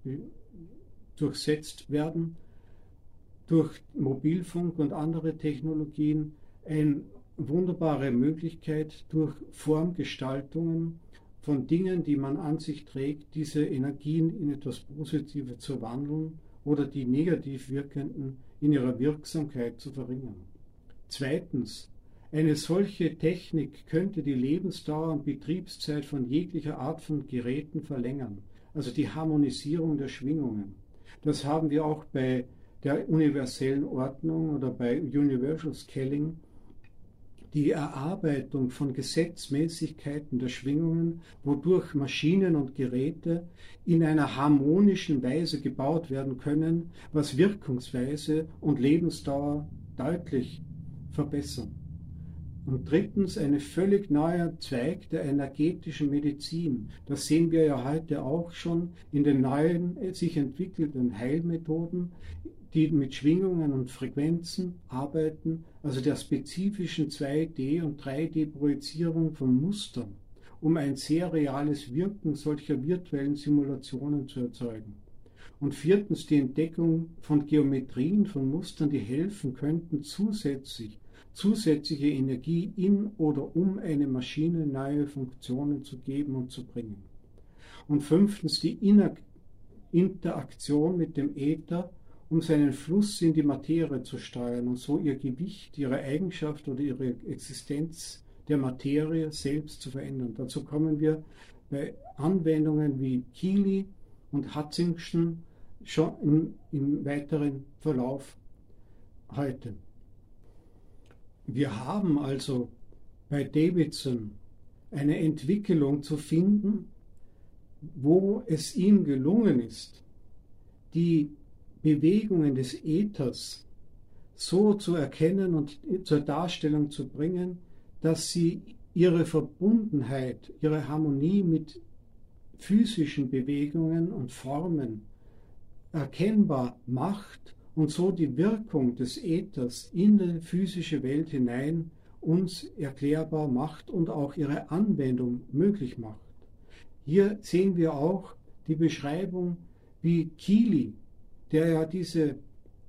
durchsetzt werden, durch Mobilfunk und andere Technologien, eine wunderbare Möglichkeit, durch Formgestaltungen von Dingen, die man an sich trägt, diese Energien in etwas Positives zu wandeln oder die negativ wirkenden in ihrer Wirksamkeit zu verringern. Zweitens, eine solche Technik könnte die Lebensdauer und Betriebszeit von jeglicher Art von Geräten verlängern, also die Harmonisierung der Schwingungen. Das haben wir auch bei der universellen Ordnung oder bei Universal Scaling, die Erarbeitung von Gesetzmäßigkeiten der Schwingungen, wodurch Maschinen und Geräte in einer harmonischen Weise gebaut werden können, was Wirkungsweise und Lebensdauer deutlich verbessern. Und drittens, ein völlig neuer Zweig der energetischen Medizin. Das sehen wir ja heute auch schon in den neuen, sich entwickelten Heilmethoden, die mit Schwingungen und Frequenzen arbeiten, also der spezifischen 2D- und 3D-Projizierung von Mustern, um ein sehr reales Wirken solcher virtuellen Simulationen zu erzeugen. Und viertens, die Entdeckung von Geometrien, von Mustern, die helfen könnten, zusätzliche Energie in oder um eine Maschine neue Funktionen zu geben und zu bringen. Und fünftens, die Interaktion mit dem Äther, um seinen Fluss in die Materie zu steuern und so ihr Gewicht, ihre Eigenschaft oder ihre Existenz der Materie selbst zu verändern. Dazu kommen wir bei Anwendungen wie Keely und Hutchinson schon im weiteren Verlauf heute. Wir haben also bei Davidson eine Entwicklung zu finden, wo es ihm gelungen ist, die Bewegungen des Äthers so zu erkennen und zur Darstellung zu bringen, dass sie ihre Verbundenheit, ihre Harmonie mit physischen Bewegungen und Formen erkennbar macht und so die Wirkung des Äthers in die physische Welt hinein uns erklärbar macht und auch ihre Anwendung möglich macht. Hier sehen wir auch die Beschreibung, wie Keely, der ja diese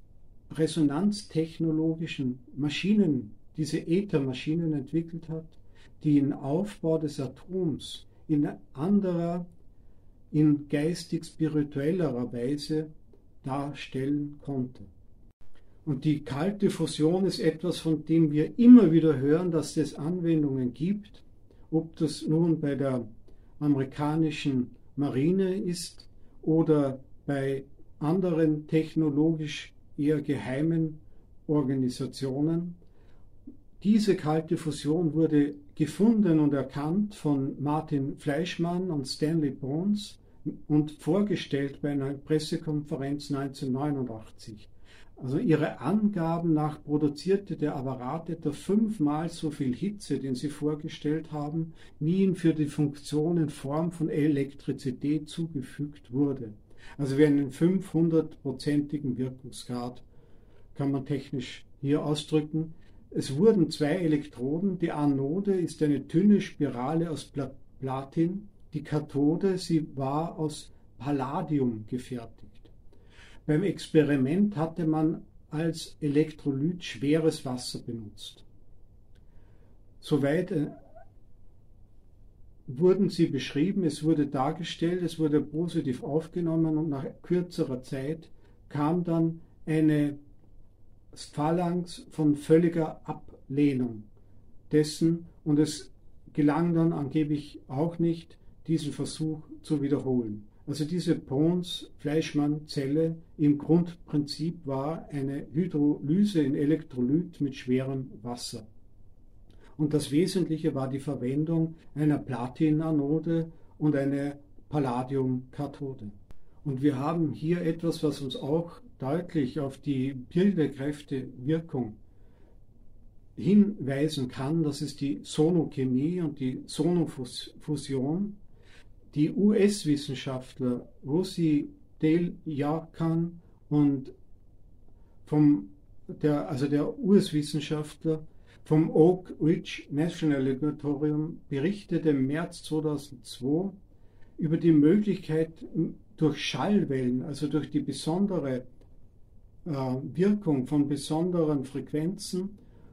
resonanztechnologischen Maschinen, diese Äthermaschinen entwickelt hat, die den Aufbau des Atoms in anderer, in geistig-spirituellerer Weise darstellen konnte. Und die kalte Fusion ist etwas, von dem wir immer wieder hören, dass es Anwendungen gibt, ob das nun bei der amerikanischen Marine ist oder bei anderen technologisch eher geheimen Organisationen. Diese kalte Fusion wurde gefunden und erkannt von Martin Fleischmann und Stanley Bones und vorgestellt bei einer Pressekonferenz 1989. Also ihre Angaben nach produzierte der Apparat etwa 5-mal so viel Hitze, den sie vorgestellt haben, wie ihm für die Funktion in Form von Elektrizität zugefügt wurde. Also wie einen 500-prozentigen Wirkungsgrad kann man technisch hier ausdrücken. Es wurden 2 Elektroden, die Anode ist eine dünne Spirale aus Platin, die Kathode, sie war aus Palladium gefertigt. Beim Experiment hatte man als Elektrolyt schweres Wasser benutzt. Soweit wurden sie beschrieben, es wurde dargestellt, es wurde positiv aufgenommen und nach kürzerer Zeit kam dann eine Phalanx von völliger Ablehnung dessen und es gelang dann angeblich auch nicht, diesen Versuch zu wiederholen. Also diese Bones-Fleischmann-Zelle im Grundprinzip war eine Hydrolyse in Elektrolyt mit schwerem Wasser. Und das Wesentliche war die Verwendung einer Platinanode und einer Palladiumkathode. Und wir haben hier etwas, was uns auch deutlich auf die Bildekräftewirkung hinweisen kann. Das ist die Sonochemie und die Sonofusion. Die US-Wissenschaftler Rosie Dale-Yarkan und der US-Wissenschaftler vom Oak Ridge National Laboratorium berichtete im März 2002 über die Möglichkeit, durch Schallwellen, also durch die besondere Wirkung von besonderen Frequenzen,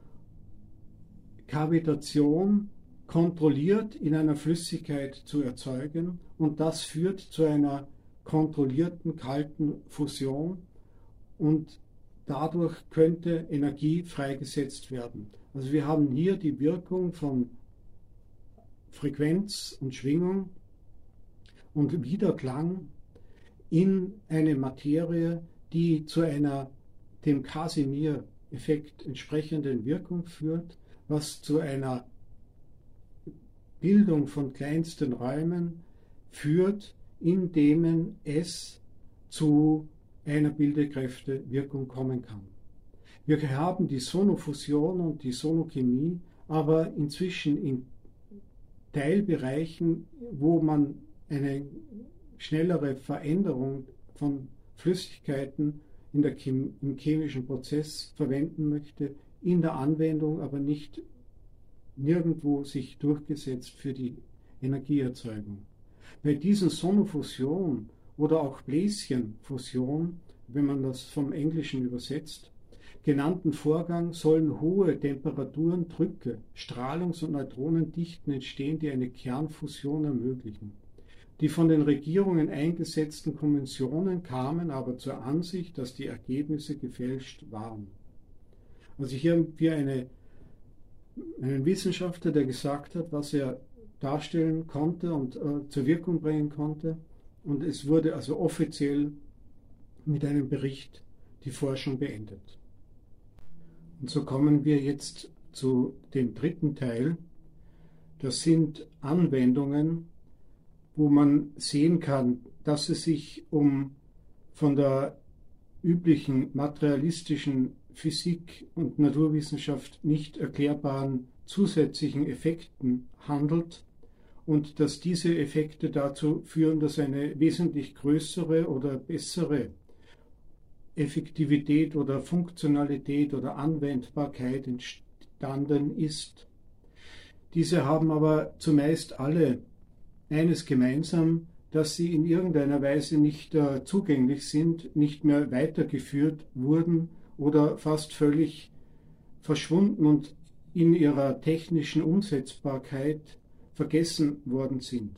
Kavitation kontrolliert in einer Flüssigkeit zu erzeugen und das führt zu einer kontrollierten kalten Fusion und dadurch könnte Energie freigesetzt werden. Also wir haben hier die Wirkung von Frequenz und Schwingung und Widerklang in eine Materie, die zu einer dem Casimir-Effekt entsprechenden Wirkung führt, was zu einer Bildung von kleinsten Räumen führt, in denen es zu einer Bildekräftewirkung kommen kann. Wir haben die Sonofusion und die Sonochemie, aber inzwischen in Teilbereichen, wo man eine schnellere Veränderung von Flüssigkeiten im chemischen Prozess verwenden möchte, in der Anwendung aber nicht nirgendwo sich durchgesetzt für die Energieerzeugung. Bei diesen Sonofusion oder auch Bläschenfusion, wenn man das vom Englischen übersetzt, genannten Vorgang sollen hohe Temperaturen, Drücke, Strahlungs- und Neutronendichten entstehen, die eine Kernfusion ermöglichen. Die von den Regierungen eingesetzten Konventionen kamen aber zur Ansicht, dass die Ergebnisse gefälscht waren. Also hier haben wir einen Wissenschaftler, der gesagt hat, was er darstellen konnte und zur Wirkung bringen konnte. Und es wurde also offiziell mit einem Bericht die Forschung beendet. Und so kommen wir jetzt zu dem dritten Teil. Das sind Anwendungen, wo man sehen kann, dass es sich um von der üblichen materialistischen Physik und Naturwissenschaft nicht erklärbaren zusätzlichen Effekten handelt und dass diese Effekte dazu führen, dass eine wesentlich größere oder bessere Effektivität oder Funktionalität oder Anwendbarkeit entstanden ist. Diese haben aber zumeist alle eines gemeinsam, dass sie in irgendeiner Weise nicht zugänglich sind, nicht mehr weitergeführt wurden oder fast völlig verschwunden und in ihrer technischen Umsetzbarkeit vergessen worden sind.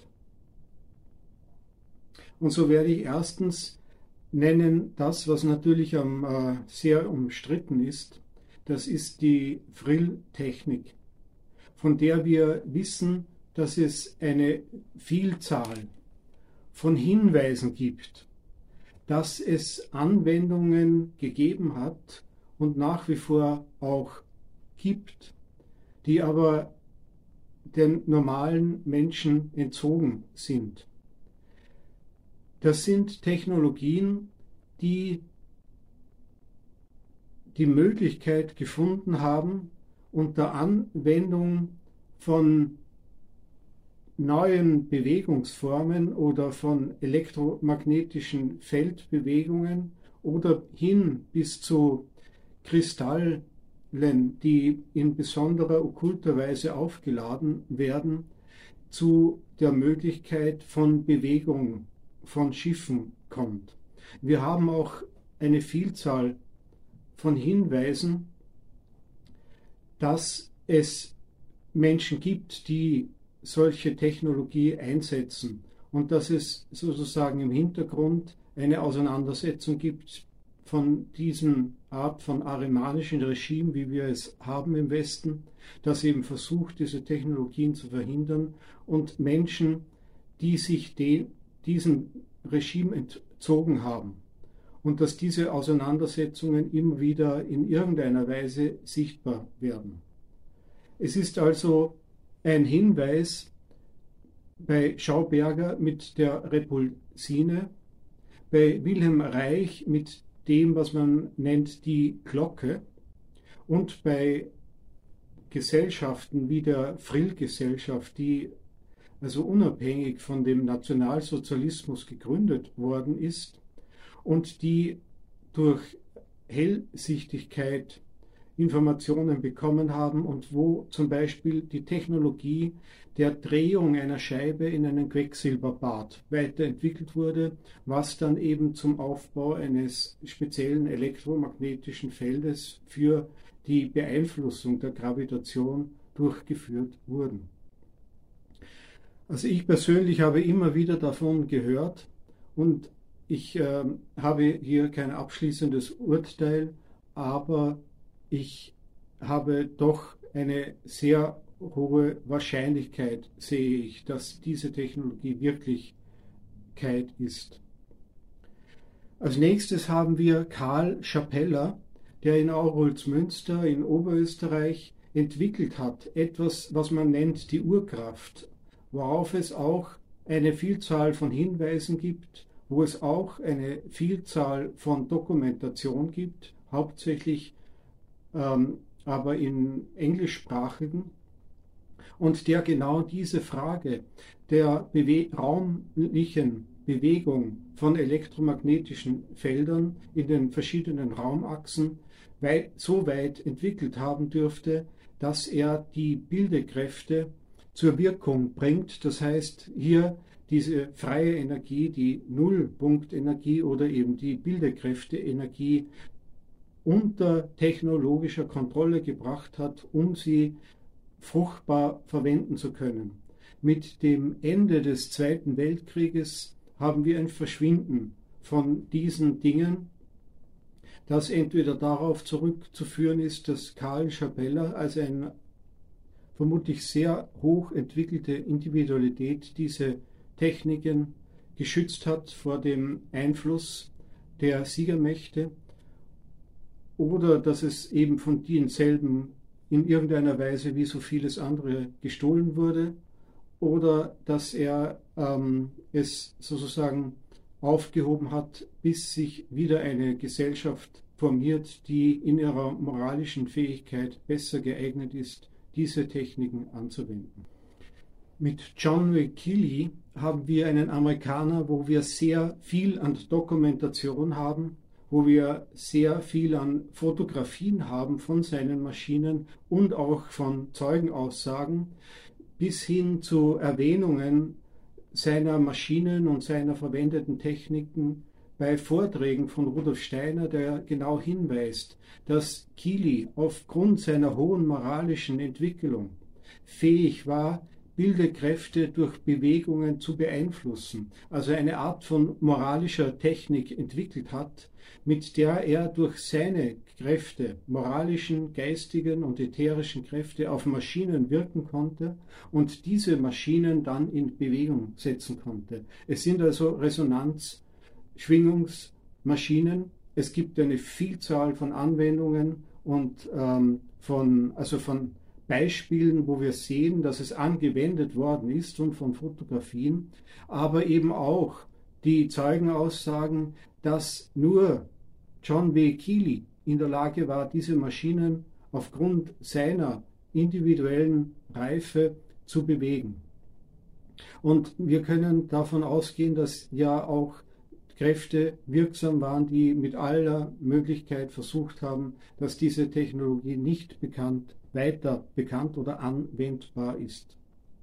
Und so werde ich erstens nennen das, was natürlich sehr umstritten ist. Das ist die Frill-Technik, von der wir wissen, dass es eine Vielzahl von Hinweisen gibt, dass es Anwendungen gegeben hat und nach wie vor auch gibt, die aber den normalen Menschen entzogen sind. Das sind Technologien, die die Möglichkeit gefunden haben, unter Anwendung von neuen Bewegungsformen oder von elektromagnetischen Feldbewegungen oder hin bis zu Kristallen, die in besonderer okkulter Weise aufgeladen werden, zu der Möglichkeit von Bewegung von Schiffen kommt. Wir haben auch eine Vielzahl von Hinweisen, dass es Menschen gibt, die solche Technologie einsetzen und dass es sozusagen im Hintergrund eine Auseinandersetzung gibt von diesem Art von arimanischen Regime, wie wir es haben im Westen, das eben versucht, diese Technologien zu verhindern und Menschen, die sich diesem Regime entzogen haben und dass diese Auseinandersetzungen immer wieder in irgendeiner Weise sichtbar werden. Es ist also ein Hinweis bei Schauberger mit der Repulsine, bei Wilhelm Reich mit dem, was man nennt, die Glocke und bei Gesellschaften wie der Frill-Gesellschaft, die also unabhängig von dem Nationalsozialismus gegründet worden ist und die durch Hellsichtigkeit Informationen bekommen haben und wo zum Beispiel die Technologie der Drehung einer Scheibe in einen Quecksilberbad weiterentwickelt wurde, was dann eben zum Aufbau eines speziellen elektromagnetischen Feldes für die Beeinflussung der Gravitation durchgeführt wurden. Also ich persönlich habe immer wieder davon gehört und ich habe hier kein abschließendes Urteil, aber ich habe doch eine sehr hohe Wahrscheinlichkeit, sehe ich, dass diese Technologie Wirklichkeit ist. Als nächstes haben wir Karl Schapeller, der in Aurolsmünster in Oberösterreich entwickelt hat, etwas, was man nennt die Urkraft, worauf es auch eine Vielzahl von Hinweisen gibt, wo es auch eine Vielzahl von Dokumentation gibt, hauptsächlich aber in englischsprachigen, und der genau diese Frage der raumlichen Bewegung von elektromagnetischen Feldern in den verschiedenen Raumachsen so weit entwickelt haben dürfte, dass er die Bildekräfte zur Wirkung bringt. Das heißt, hier diese freie Energie, die Nullpunktenergie oder eben die Bildekräfteenergie unter technologischer Kontrolle gebracht hat, um sie fruchtbar verwenden zu können. Mit dem Ende des Zweiten Weltkrieges haben wir ein Verschwinden von diesen Dingen, das entweder darauf zurückzuführen ist, dass Karl Schapeller als ein vermutlich sehr hoch entwickelte Individualität diese Techniken geschützt hat vor dem Einfluss der Siegermächte oder dass es eben von denselben in irgendeiner Weise wie so vieles andere gestohlen wurde oder dass er es sozusagen aufgehoben hat, bis sich wieder eine Gesellschaft formiert, die in ihrer moralischen Fähigkeit besser geeignet ist, diese Techniken anzuwenden. Mit John Keeley haben wir einen Amerikaner, wo wir sehr viel an Dokumentation haben, wo wir sehr viel an Fotografien haben von seinen Maschinen und auch von Zeugenaussagen bis hin zu Erwähnungen seiner Maschinen und seiner verwendeten Techniken bei Vorträgen von Rudolf Steiner, der genau hinweist, dass Keeley aufgrund seiner hohen moralischen Entwicklung fähig war, Bildekräfte durch Bewegungen zu beeinflussen, also eine Art von moralischer Technik entwickelt hat, mit der er durch seine Kräfte, moralischen, geistigen und ätherischen Kräfte auf Maschinen wirken konnte und diese Maschinen dann in Bewegung setzen konnte. Es sind also Resonanzschwingungsmaschinen. Es gibt eine Vielzahl von Anwendungen und von Beispielen, wo wir sehen, dass es angewendet worden ist und von Fotografien, aber eben auch die Zeugenaussagen, dass nur John W. Keeley in der Lage war, diese Maschinen aufgrund seiner individuellen Reife zu bewegen. Und wir können davon ausgehen, dass ja auch Kräfte wirksam waren, die mit aller Möglichkeit versucht haben, dass diese Technologie nicht weiter bekannt oder anwendbar ist.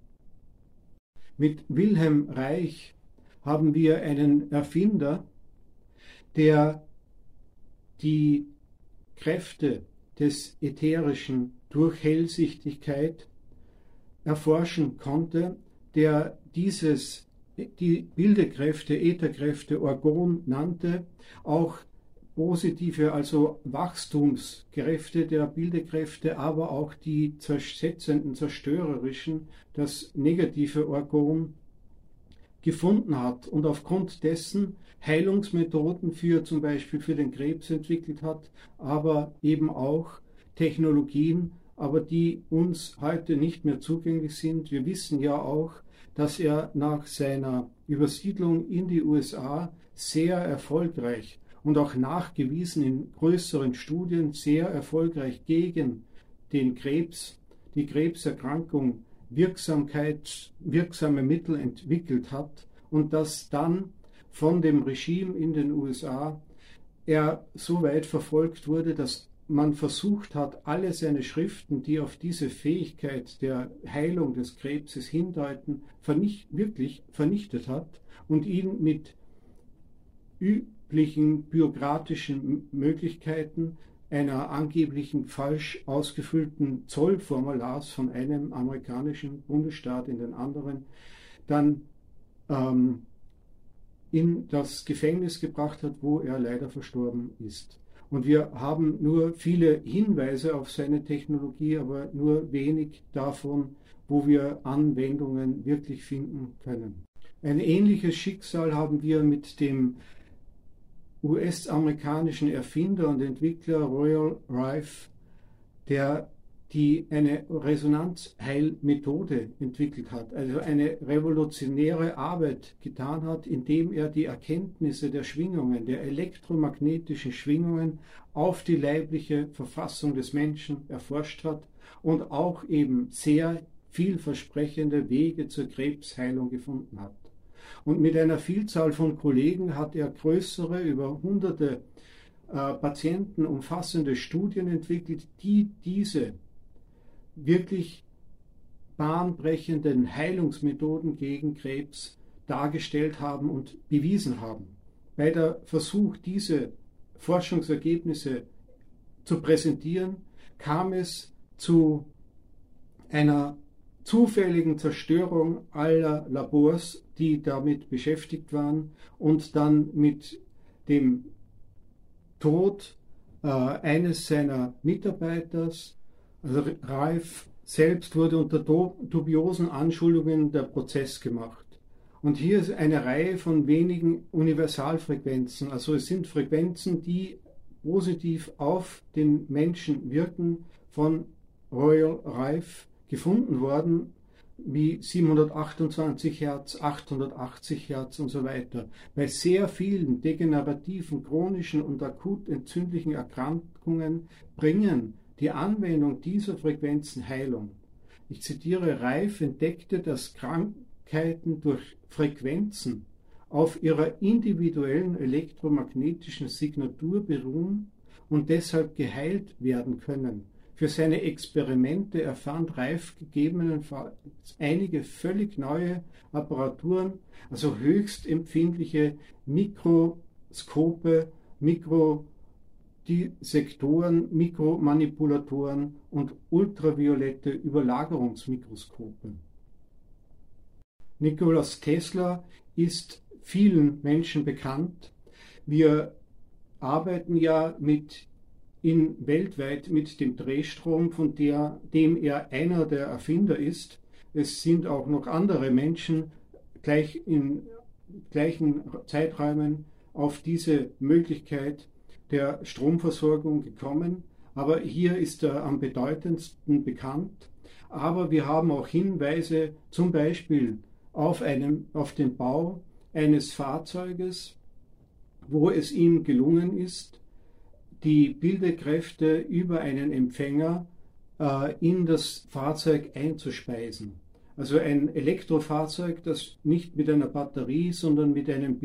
Mit Wilhelm Reich haben wir einen Erfinder, der die Kräfte des Ätherischen durch Hellsichtigkeit erforschen konnte, der die Bildekräfte, Ätherkräfte Orgon nannte, auch positive, also Wachstumskräfte der Bildekräfte, aber auch die zersetzenden, zerstörerischen, das negative Orgon gefunden hat und aufgrund dessen Heilungsmethoden für zum Beispiel für den Krebs entwickelt hat, aber eben auch Technologien, aber die uns heute nicht mehr zugänglich sind. Wir wissen ja auch, dass er nach seiner Übersiedlung in die USA sehr erfolgreich und auch nachgewiesen in größeren Studien sehr erfolgreich gegen den Krebs, die Krebserkrankung wirksame Mittel entwickelt hat und dass dann von dem Regime in den USA er so weit verfolgt wurde, dass man versucht hat, alle seine Schriften, die auf diese Fähigkeit der Heilung des Krebses hindeuten, wirklich vernichtet hat und ihn mit üblichen bürokratischen Möglichkeiten einer angeblichen falsch ausgefüllten Zollformulars von einem amerikanischen Bundesstaat in den anderen dann in das Gefängnis gebracht hat, wo er leider verstorben ist. Und wir haben nur viele Hinweise auf seine Technologie, aber nur wenig davon, wo wir Anwendungen wirklich finden können. Ein ähnliches Schicksal haben wir mit dem US-amerikanischen Erfinder und Entwickler Royal Rife, der eine Resonanzheilmethode entwickelt hat, also eine revolutionäre Arbeit getan hat, indem er die Erkenntnisse der Schwingungen, der elektromagnetischen Schwingungen auf die leibliche Verfassung des Menschen erforscht hat und auch eben sehr vielversprechende Wege zur Krebsheilung gefunden hat. Und mit einer Vielzahl von Kollegen hat er größere, über hunderte Patienten umfassende Studien entwickelt, die diese wirklich bahnbrechenden Heilungsmethoden gegen Krebs dargestellt haben und bewiesen haben. Bei der Versuch, diese Forschungsergebnisse zu präsentieren, kam es zu einer zufälligen Zerstörung aller Labors, die damit beschäftigt waren, und dann mit dem Tod eines seiner Mitarbeiters. Also Rife selbst wurde unter dubiosen Anschuldigungen der Prozess gemacht. Und hier ist eine Reihe von wenigen Universalfrequenzen, also es sind Frequenzen, die positiv auf den Menschen wirken, von Royal Rife gefunden worden, wie 728 Hertz, 880 Hertz und so weiter. Bei sehr vielen degenerativen, chronischen und akut entzündlichen Erkrankungen bringen die Anwendung dieser Frequenzen Heilung. Ich zitiere, Rife entdeckte, dass Krankheiten durch Frequenzen auf ihrer individuellen elektromagnetischen Signatur beruhen und deshalb geheilt werden können. Für seine Experimente erfand Rife gegebenenfalls einige völlig neue Apparaturen, also höchst empfindliche Mikroskope, Mikrodissektoren, Mikromanipulatoren und ultraviolette Überlagerungsmikroskope. Nikolaus Tesla ist vielen Menschen bekannt. Wir arbeiten ja weltweit mit dem Drehstrom, von dem er einer der Erfinder ist. Es sind auch noch andere Menschen gleich in gleichen Zeiträumen auf diese Möglichkeit der Stromversorgung gekommen. Aber hier ist er am bedeutendsten bekannt. Aber wir haben auch Hinweise zum Beispiel auf den Bau eines Fahrzeuges, wo es ihm gelungen ist, die Bildekräfte über einen Empfänger in das Fahrzeug einzuspeisen. Also ein Elektrofahrzeug, das nicht mit einer Batterie, sondern mit einem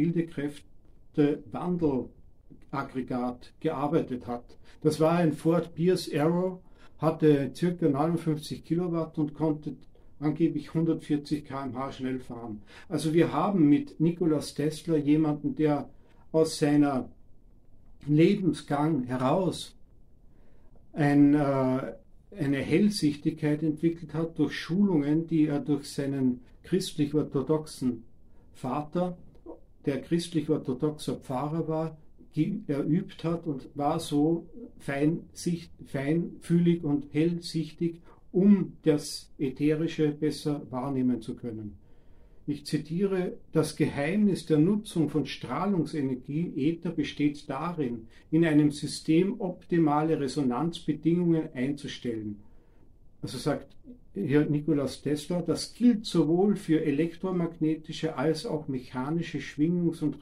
Bildekräftewandelaggregat gearbeitet hat. Das war ein Ford Pierce Arrow, hatte ca. 59 Kilowatt und konnte angeblich 140 km/h schnell fahren. Also wir haben mit Nikolaus Tesla jemanden, der aus seiner Lebensgang heraus eine Hellsichtigkeit entwickelt hat durch Schulungen, die er durch seinen christlich-orthodoxen Vater, der christlich-orthodoxer Pfarrer war, erübt hat und war so feinfühlig und hellsichtig, um das Ätherische besser wahrnehmen zu können. Ich zitiere, das Geheimnis der Nutzung von Strahlungsenergie, Äther, besteht darin, in einem System optimale Resonanzbedingungen einzustellen. Also sagt hier Nikolaus Tesla, das gilt sowohl für elektromagnetische als auch mechanische Schwingungs- und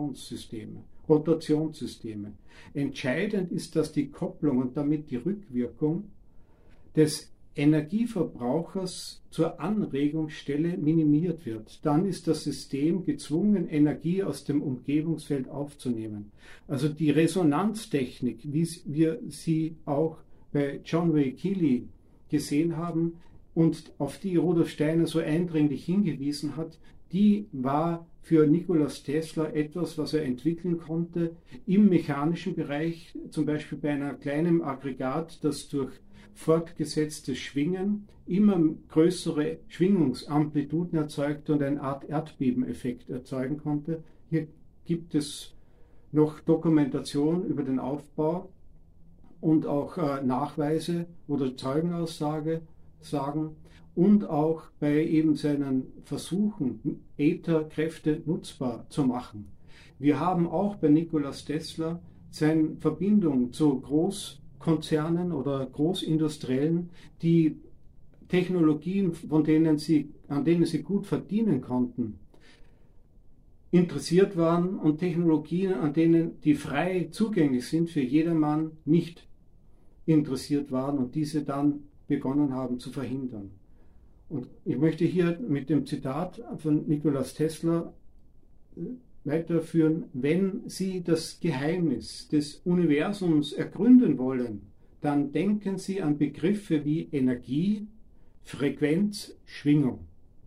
Rotationssysteme. Entscheidend ist, dass die Kopplung und damit die Rückwirkung des Energieverbrauchers zur Anregungsstelle minimiert wird. Dann ist das System gezwungen, Energie aus dem Umgebungsfeld aufzunehmen. Also die Resonanztechnik, wie wir sie auch bei John Ray Keeley gesehen haben und auf die Rudolf Steiner so eindringlich hingewiesen hat, die war für Nikolaus Tesla etwas, was er entwickeln konnte im mechanischen Bereich, zum Beispiel bei einem kleinen Aggregat, das durch fortgesetztes Schwingen immer größere Schwingungsamplituden erzeugte und eine Art Erdbebeneffekt erzeugen konnte. Hier gibt es noch Dokumentation über den Aufbau und auch Nachweise oder Zeugenaussagen und auch bei eben seinen Versuchen, Ätherkräfte nutzbar zu machen. Wir haben auch bei Nikolaus Tesla seine Verbindung zu Großkonzernen oder Großindustriellen, die Technologien, an denen sie gut verdienen konnten, interessiert waren und Technologien, an denen die frei zugänglich sind für jedermann, nicht interessiert waren und diese dann begonnen haben zu verhindern. Und ich möchte hier mit dem Zitat von Nikolaus Tesla weiterführen: Wenn Sie das Geheimnis des Universums ergründen wollen, dann denken Sie an Begriffe wie Energie, Frequenz, Schwingung.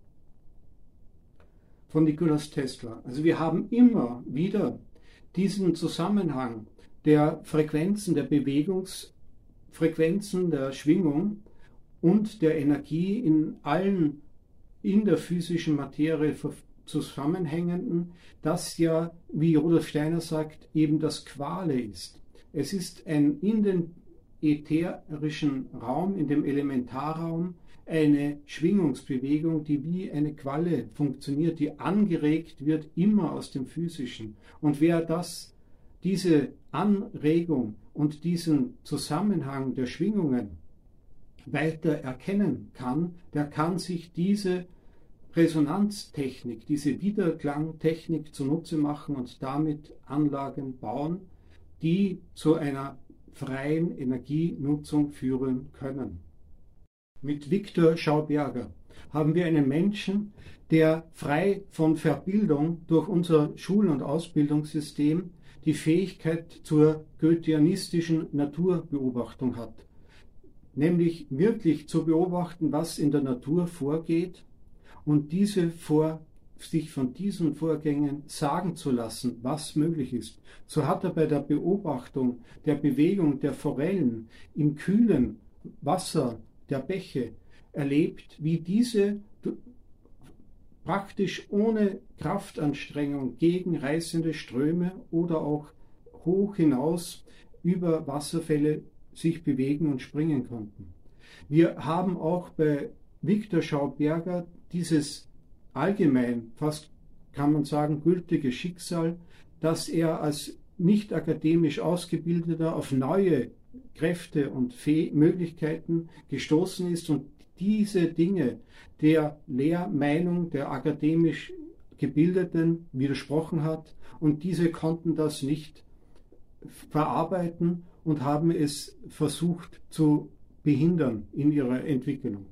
Von Nikolaus Tesla. Also wir haben immer wieder diesen Zusammenhang der Frequenzen, der Bewegungsfrequenzen, der Schwingung und der Energie in allen in der physischen Materie zusammenhängenden, das ja, wie Rudolf Steiner sagt, eben das Quale ist. Es ist ein in den ätherischen Raum, in dem Elementarraum, eine Schwingungsbewegung, die wie eine Qualle funktioniert, die angeregt wird immer aus dem Physischen. Und wer diese Anregung und diesen Zusammenhang der Schwingungen weiter erkennen kann, der kann sich diese Resonanztechnik, diese Widerklangtechnik zunutze machen und damit Anlagen bauen, die zu einer freien Energienutzung führen können. Mit Viktor Schauberger haben wir einen Menschen, der frei von Verbildung durch unser Schul- und Ausbildungssystem die Fähigkeit zur goetheanistischen Naturbeobachtung hat, nämlich wirklich zu beobachten, was in der Natur vorgeht und sich von diesen Vorgängen sagen zu lassen, was möglich ist. So hat er bei der Beobachtung der Bewegung der Forellen im kühlen Wasser der Bäche erlebt, wie diese praktisch ohne Kraftanstrengung gegen reißende Ströme oder auch hoch hinaus über Wasserfälle sich bewegen und springen konnten. Wir haben auch bei Viktor Schauberger dieses allgemein, fast kann man sagen, gültige Schicksal, dass er als nicht akademisch Ausgebildeter auf neue Kräfte und Möglichkeiten gestoßen ist und diese Dinge der Lehrmeinung der akademisch Gebildeten widersprochen hat, und diese konnten das nicht verarbeiten und haben es versucht zu behindern in ihrer Entwicklung.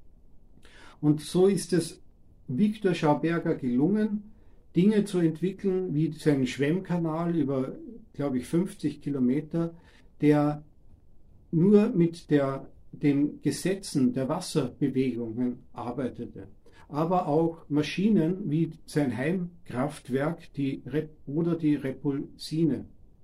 Und so ist es Viktor Schauberger gelungen, Dinge zu entwickeln, wie seinen Schwemmkanal über, glaube ich, 50 Kilometer, der nur mit den Gesetzen der Wasserbewegungen arbeitete, aber auch Maschinen wie sein Heimkraftwerk oder die Repulsine.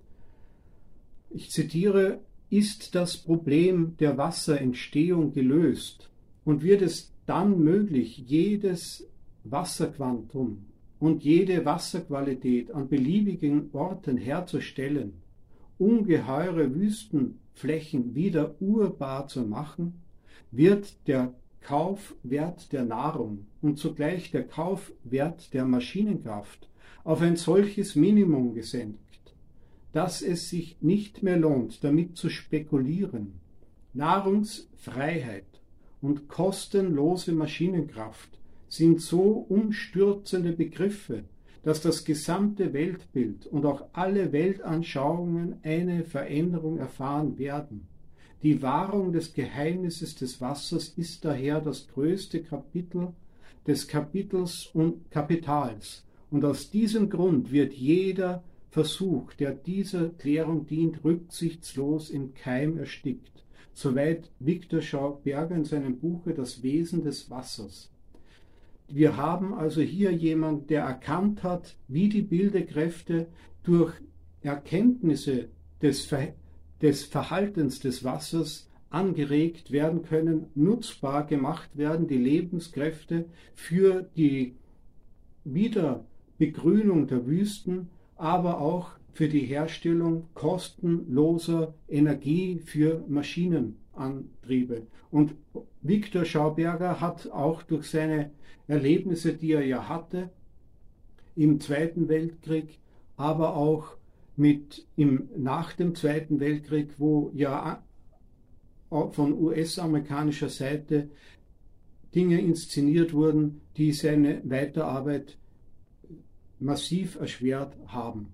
Ich zitiere: Ist das Problem der Wasserentstehung gelöst und wird es dann möglich, jedes Wasserquantum und jede Wasserqualität an beliebigen Orten herzustellen, ungeheure Wüstenflächen wieder urbar zu machen, wird der Kaufwert der Nahrung und zugleich der Kaufwert der Maschinenkraft auf ein solches Minimum gesenkt, dass es sich nicht mehr lohnt, damit zu spekulieren. Nahrungsfreiheit und kostenlose Maschinenkraft sind so umstürzende Begriffe, dass das gesamte Weltbild und auch alle Weltanschauungen eine Veränderung erfahren werden. Die Wahrung des Geheimnisses des Wassers ist daher das größte Kapitel des Kapitels und Kapitals, und aus diesem Grund wird jeder Versuch, der dieser Klärung dient, rücksichtslos im Keim erstickt. Soweit Viktor Schauberger in seinem Buche Das Wesen des Wassers. Wir haben also hier jemanden, der erkannt hat, wie die Bildekräfte durch Erkenntnisse des Verhaltens des Wassers angeregt werden können, nutzbar gemacht werden, die Lebenskräfte für die Wiederbegrünung der Wüsten, aber auch für die Herstellung kostenloser Energie für Maschinenantriebe. Und Viktor Schauberger hat auch durch seine Erlebnisse, die er ja hatte im Zweiten Weltkrieg, aber auch nach dem Zweiten Weltkrieg, wo ja von US-amerikanischer Seite Dinge inszeniert wurden, die seine Weiterarbeit massiv erschwert haben.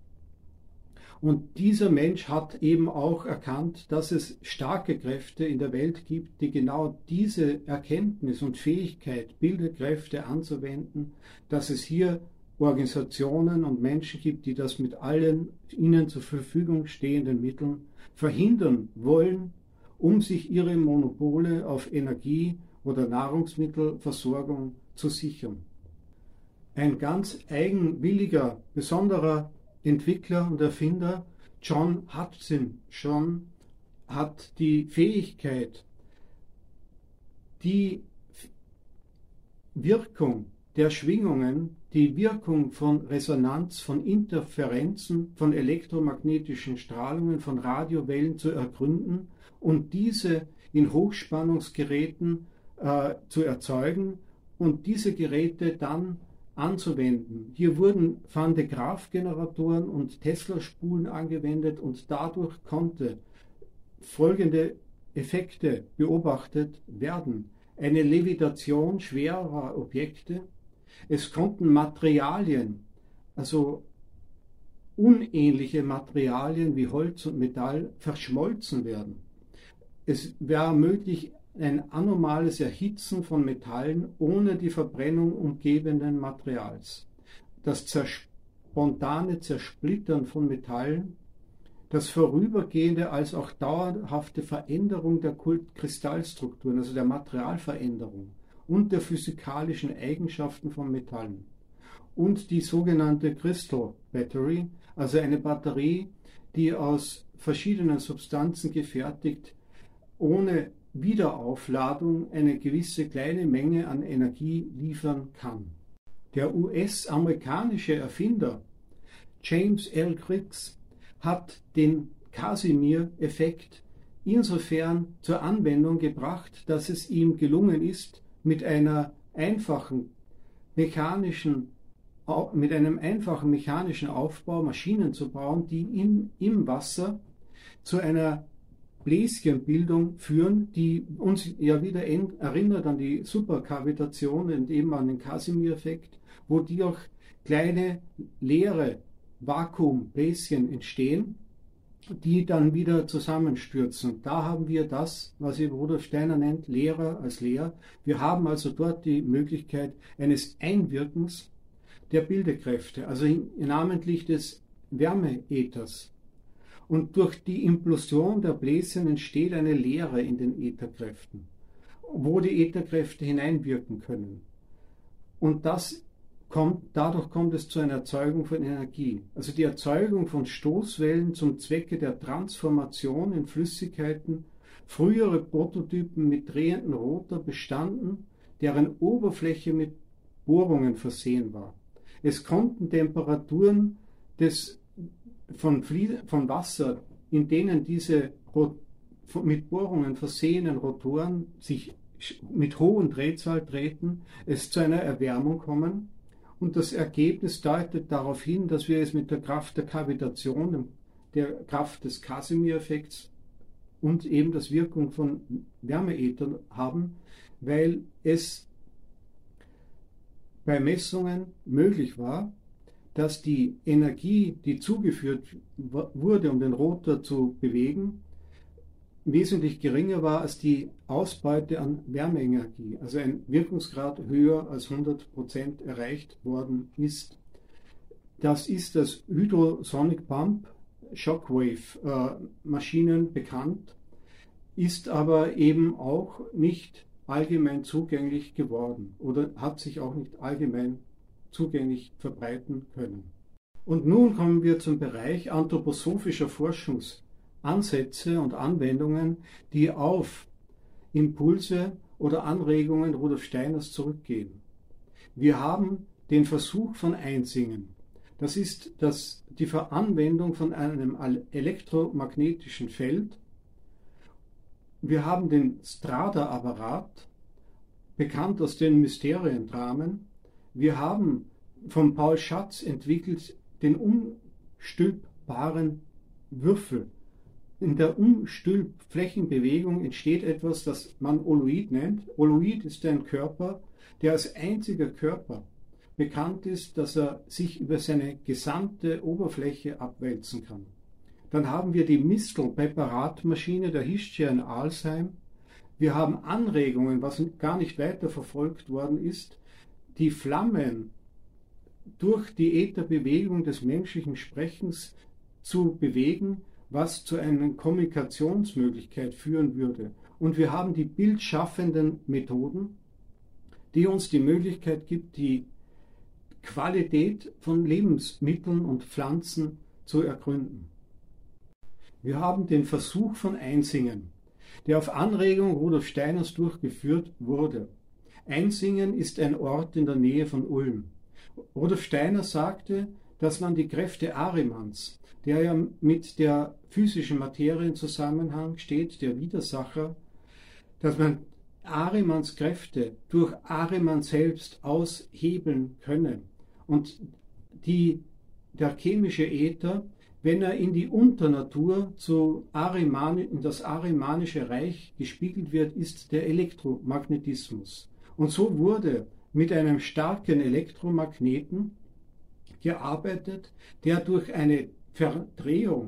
Und dieser Mensch hat eben auch erkannt, dass es starke Kräfte in der Welt gibt, die genau diese Erkenntnis und Fähigkeit, Bildekräfte anzuwenden, dass es hier Organisationen und Menschen gibt, die das mit allen ihnen zur Verfügung stehenden Mitteln verhindern wollen, um sich ihre Monopole auf Energie- oder Nahrungsmittelversorgung zu sichern. Ein ganz eigenwilliger, besonderer Entwickler und Erfinder, John Hutchinson, hat die Fähigkeit, die Wirkung der Schwingungen die Wirkung von Resonanz, von Interferenzen, von elektromagnetischen Strahlungen, von Radiowellen zu ergründen und diese in Hochspannungsgeräten zu erzeugen und diese Geräte dann anzuwenden. Hier wurden Van de Graaff-Generatoren und Tesla-Spulen angewendet und dadurch konnte folgende Effekte beobachtet werden. Eine Levitation schwerer Objekte. Es konnten Materialien, also unähnliche Materialien wie Holz und Metall, verschmolzen werden. Es war möglich, ein anomales Erhitzen von Metallen ohne die Verbrennung umgebenden Materials. Das spontane Zersplittern von Metallen, das vorübergehende als auch dauerhafte Veränderung der Kristallstrukturen, also der Materialveränderung und der physikalischen Eigenschaften von Metallen. Und die sogenannte Crystal Battery, also eine Batterie, die aus verschiedenen Substanzen gefertigt, ohne Wiederaufladung eine gewisse kleine Menge an Energie liefern kann. Der US-amerikanische Erfinder James L. Crookes hat den Casimir-Effekt insofern zur Anwendung gebracht, dass es ihm gelungen ist, mit einem einfachen mechanischen Aufbau Maschinen zu bauen, die im Wasser zu einer Bläschenbildung führen, die uns ja wieder erinnert an die Superkavitation und eben an den Casimir-Effekt, wo durch kleine leere Vakuumbläschen entstehen, die dann wieder zusammenstürzen. Da haben wir das, was Rudolf Steiner nennt, Leerer als leer. Wir haben also dort die Möglichkeit eines Einwirkens der Bildekräfte, also namentlich des Wärmeäthers. Und durch die Implosion der Bläschen entsteht eine Leere in den Ätherkräften, wo die Ätherkräfte hineinwirken können. Und dadurch kommt es zu einer Erzeugung von Energie. Also die Erzeugung von Stoßwellen zum Zwecke der Transformation in Flüssigkeiten. Frühere Prototypen mit drehenden Rotor bestanden, deren Oberfläche mit Bohrungen versehen war. Es konnten Temperaturen von Wasser, in denen diese mit Bohrungen versehenen Rotoren sich mit hohen Drehzahl drehten, es zu einer Erwärmung kommen. Und das Ergebnis deutet darauf hin, dass wir es mit der Kraft der Kavitation, der Kraft des Casimir-Effekts und eben der Wirkung von Wärmeäthern haben, weil es bei Messungen möglich war, dass die Energie, die zugeführt wurde, um den Rotor zu bewegen, wesentlich geringer war als die Ausbeute an Wärmeenergie, also ein Wirkungsgrad höher als 100% erreicht worden ist. Das ist das Hydrosonic Pump Shockwave Maschinen bekannt, ist aber eben auch nicht allgemein zugänglich geworden oder hat sich auch nicht allgemein zugänglich verbreiten können. Und nun kommen wir zum Bereich anthroposophischer Forschungsansätze und Anwendungen, die auf Impulse oder Anregungen Rudolf Steiners zurückgehen. Wir haben den Versuch von Einsingen. Das ist die Anwendung von einem elektromagnetischen Feld. Wir haben den Strada-Apparat, bekannt aus den Mysteriendramen. Wir haben von Paul Schatz entwickelt den umstülpbaren Würfel. In der Umstülpflächenbewegung entsteht etwas, das man Oloid nennt. Oloid ist ein Körper, der als einziger Körper bekannt ist, dass er sich über seine gesamte Oberfläche abwälzen kann. Dann haben wir die Mistel-Präparatmaschine der Hischia in Alsheim. Wir haben Anregungen, was gar nicht weiter verfolgt worden ist, die Flammen durch die Ätherbewegung des menschlichen Sprechens zu bewegen, was zu einer Kommunikationsmöglichkeit führen würde. Und wir haben die bildschaffenden Methoden, die uns die Möglichkeit gibt, die Qualität von Lebensmitteln und Pflanzen zu ergründen. Wir haben den Versuch von Einsingen, der auf Anregung Rudolf Steiners durchgeführt wurde. Einsingen ist ein Ort in der Nähe von Ulm. Rudolf Steiner sagte, dass man die Kräfte Ahrimans, der ja mit der physischen Materie in Zusammenhang steht, der Widersacher, dass man Ahrimans Kräfte durch Ahriman selbst aushebeln könne. Und der chemische Äther, wenn er in die Unternatur in das Ahrimanische Reich gespiegelt wird, ist der Elektromagnetismus. Und so wurde mit einem starken Elektromagneten gearbeitet, der durch eine Verdrehung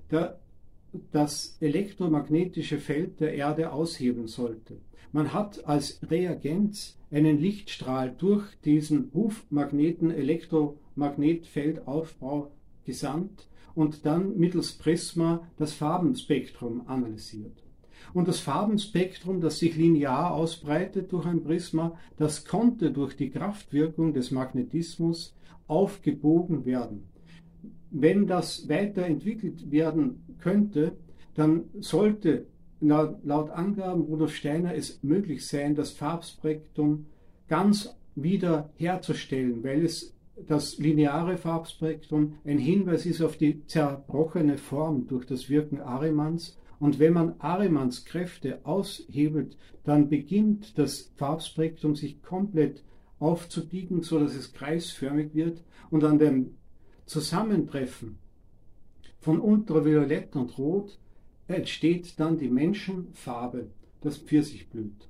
das elektromagnetische Feld der Erde aushebeln sollte. Man hat als Reagenz einen Lichtstrahl durch diesen Hufmagneten Elektromagnetfeldaufbau gesandt und dann mittels Prisma das Farbenspektrum analysiert. Und das Farbenspektrum, das sich linear ausbreitet durch ein Prisma, das konnte durch die Kraftwirkung des Magnetismus aufgebogen werden. Wenn das weiterentwickelt werden könnte, dann sollte laut Angaben Rudolf Steiner es möglich sein, das Farbspektrum ganz wieder herzustellen, weil das lineare Farbspektrum ein Hinweis ist auf die zerbrochene Form durch das Wirken Ahrimans. Und wenn man Ahrimans Kräfte aushebelt, dann beginnt das Farbspektrum sich komplett aufzubiegen, sodass es kreisförmig wird. Und an dem Zusammentreffen von Ultraviolett und Rot entsteht dann die Menschenfarbe, das Pfirsichblüt.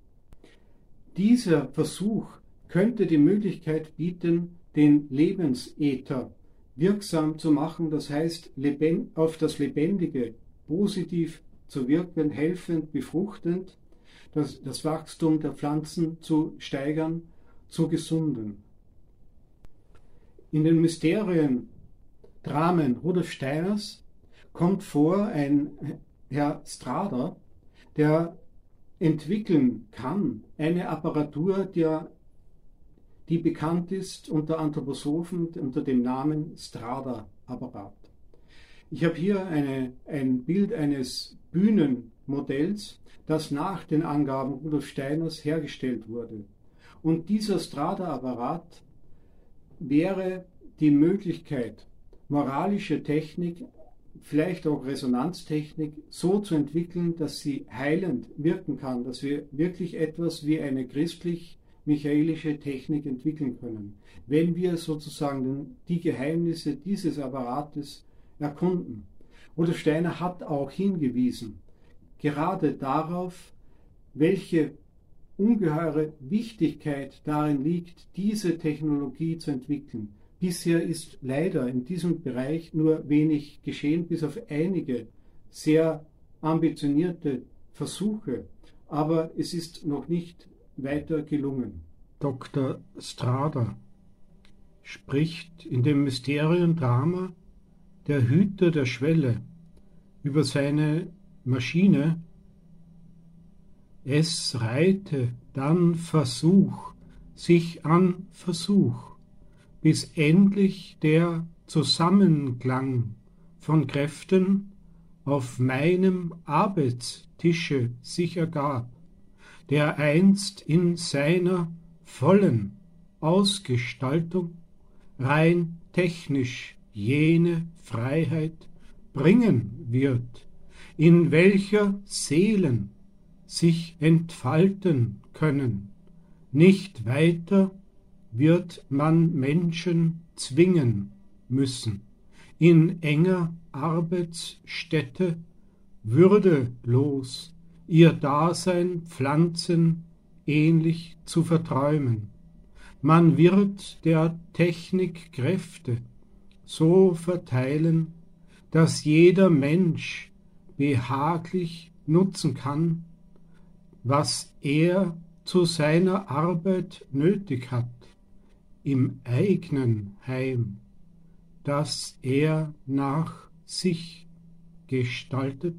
Dieser Versuch könnte die Möglichkeit bieten, den Lebensäther wirksam zu machen, das heißt auf das Lebendige positiv zu wirken, helfend, befruchtend, das Wachstum der Pflanzen zu steigern, zu gesunden. In den Mysteriendramen Rudolf Steiners kommt vor ein Herr Strada, der entwickeln kann eine Apparatur, die bekannt ist unter Anthroposophen unter dem Namen Strada-Apparat. Ich habe hier ein Bild eines Bühnenmodells, das nach den Angaben Rudolf Steiners hergestellt wurde. Und dieser Strada-Apparat wäre die Möglichkeit, moralische Technik, vielleicht auch Resonanztechnik, so zu entwickeln, dass sie heilend wirken kann, dass wir wirklich etwas wie eine christlich-michaelische Technik entwickeln können, wenn wir sozusagen die Geheimnisse dieses Apparates erkunden. Rudolf Steiner hat auch hingewiesen, gerade darauf, welche ungeheure Wichtigkeit darin liegt, diese Technologie zu entwickeln. Bisher ist leider in diesem Bereich nur wenig geschehen, bis auf einige sehr ambitionierte Versuche, aber es ist noch nicht weiter gelungen. Dr. Strada spricht in dem Mysteriendrama Der Hüter der Schwelle über seine Maschine. Es reite dann Versuch sich an Versuch, bis endlich der Zusammenklang von Kräften auf meinem Arbeitstische sich ergab, der einst in seiner vollen Ausgestaltung rein technisch jene Freiheit bringen wird, in welcher Seelen sich entfalten können. Nicht weiter wird man Menschen zwingen müssen, in enger Arbeitsstätte würdelos ihr Dasein pflanzenähnlich zu verträumen. Man wird der Technik Kräfte so verteilen, dass jeder Mensch behaglich nutzen kann, was er zu seiner Arbeit nötig hat, im eigenen Heim, das er nach sich gestaltet.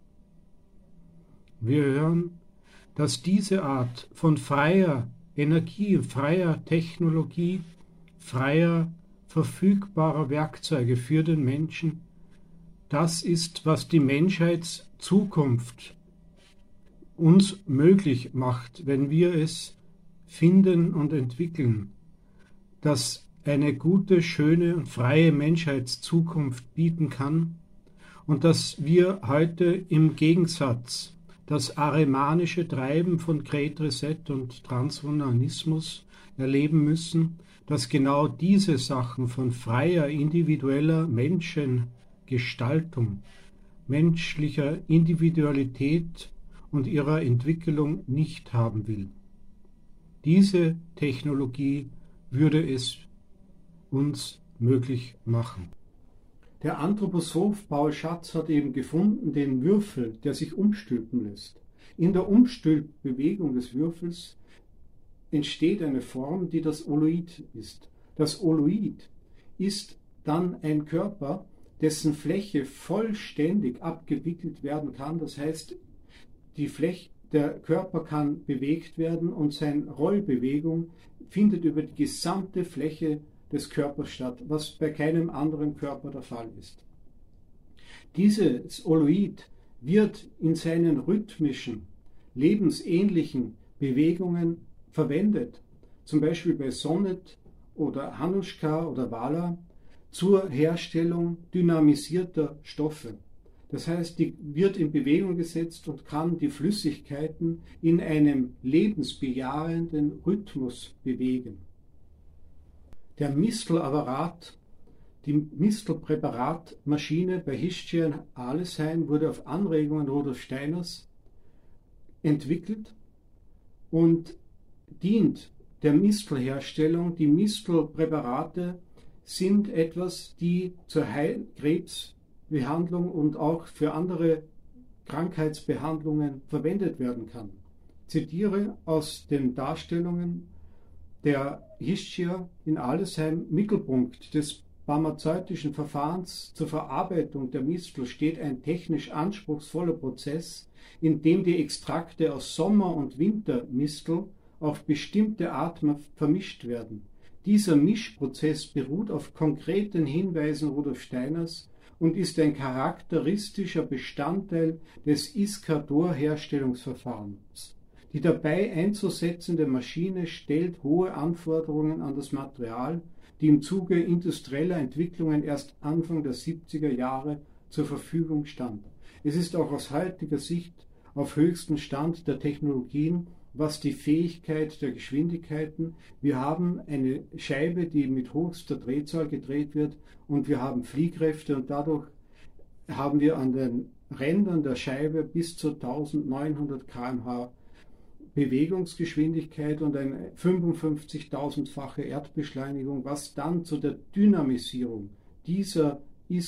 Wir hören, dass diese Art von freier Energie, freier Technologie, freier verfügbarer Werkzeuge für den Menschen, das ist, was die Menschheitszukunft uns möglich macht, wenn wir es finden und entwickeln, das eine gute, schöne und freie Menschheitszukunft bieten kann und dass wir heute im Gegensatz das arimanische Treiben von Great Reset und Transhumanismus erleben müssen, dass genau diese Sachen von freier, individueller Menschengestaltung, menschlicher Individualität und ihrer Entwicklung nicht haben will. Diese Technologie würde es uns möglich machen. Der Anthroposoph Paul Schatz hat eben gefunden den Würfel, der sich umstülpen lässt. In der Umstülpbewegung des Würfels entsteht eine Form, die das Oloid ist. Das Oloid ist dann ein Körper, dessen Fläche vollständig abgewickelt werden kann. Das heißt, der Körper kann bewegt werden und seine Rollbewegung findet über die gesamte Fläche des Körpers statt, was bei keinem anderen Körper der Fall ist. Dieses Oloid wird in seinen rhythmischen, lebensähnlichen Bewegungen verwendet, zum Beispiel bei Sonnet oder Hanushka oder Vala, zur Herstellung dynamisierter Stoffe. Das heißt, die wird in Bewegung gesetzt und kann die Flüssigkeiten in einem lebensbejahenden Rhythmus bewegen. Der Mistel-Apparat, die Mistel-Präparatmaschine bei Hischia in Alesheim wurde auf Anregungen Rudolf Steiners entwickelt und dient der Mistelherstellung. Die Mistelpräparate sind etwas, die zur Krebsbehandlung und auch für andere Krankheitsbehandlungen verwendet werden kann. Ich zitiere aus den Darstellungen der Hischia in Alesheim: Mittelpunkt des pharmazeutischen Verfahrens zur Verarbeitung der Mistel steht ein technisch anspruchsvoller Prozess, in dem die Extrakte aus Sommer- und Wintermistel auf bestimmte Art vermischt werden. Dieser Mischprozess beruht auf konkreten Hinweisen Rudolf Steiners und ist ein charakteristischer Bestandteil des Iscador-Herstellungsverfahrens. Die dabei einzusetzende Maschine stellt hohe Anforderungen an das Material, die im Zuge industrieller Entwicklungen erst Anfang der 70er Jahre zur Verfügung stand. Es ist auch aus heutiger Sicht auf höchstem Stand der Technologien, was die Fähigkeit der Geschwindigkeiten. Wir haben eine Scheibe, die mit höchster Drehzahl gedreht wird, und wir haben Fliehkräfte, und dadurch haben wir an den Rändern der Scheibe bis zu 1900 km/h Bewegungsgeschwindigkeit und eine 55.000-fache Erdbeschleunigung, was dann zu der Dynamisierung dieser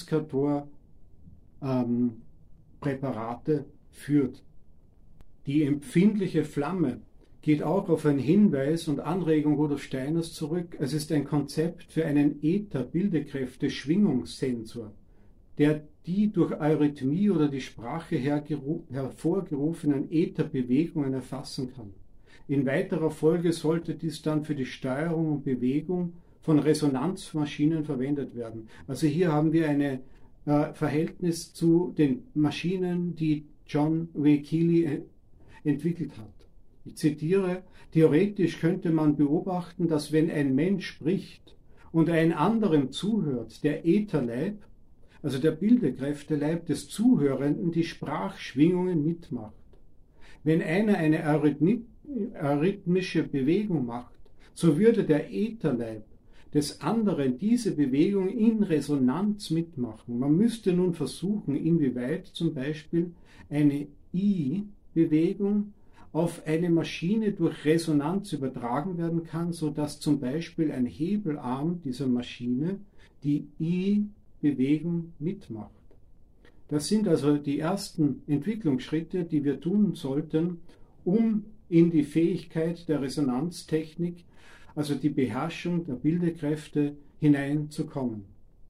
Iscador-Präparate führt. Die empfindliche Flamme geht auch auf einen Hinweis und Anregung Rudolf Steiners zurück. Es ist ein Konzept für einen Äther-Bildekräfte-Schwingungssensor, der die durch Eurythmie oder die Sprache hervorgerufenen Ätherbewegungen erfassen kann. In weiterer Folge sollte dies dann für die Steuerung und Bewegung von Resonanzmaschinen verwendet werden. Also hier haben wir ein Verhältnis zu den Maschinen, die John W. Keely entwickelt hat. Ich zitiere: Theoretisch könnte man beobachten, dass wenn ein Mensch spricht und ein anderem zuhört, der Ätherleib, also der Bildekräfteleib des Zuhörenden, die Sprachschwingungen mitmacht. Wenn einer eine eurythmische Bewegung macht, so würde der Ätherleib des anderen diese Bewegung in Resonanz mitmachen. Man müsste nun versuchen, inwieweit zum Beispiel eine I-Bewegung auf eine Maschine durch Resonanz übertragen werden kann, sodass zum Beispiel ein Hebelarm dieser Maschine die I-Bewegung mitmacht. Das sind also die ersten Entwicklungsschritte, die wir tun sollten, um in die Fähigkeit der Resonanztechnik, also die Beherrschung der Bildekräfte, hineinzukommen.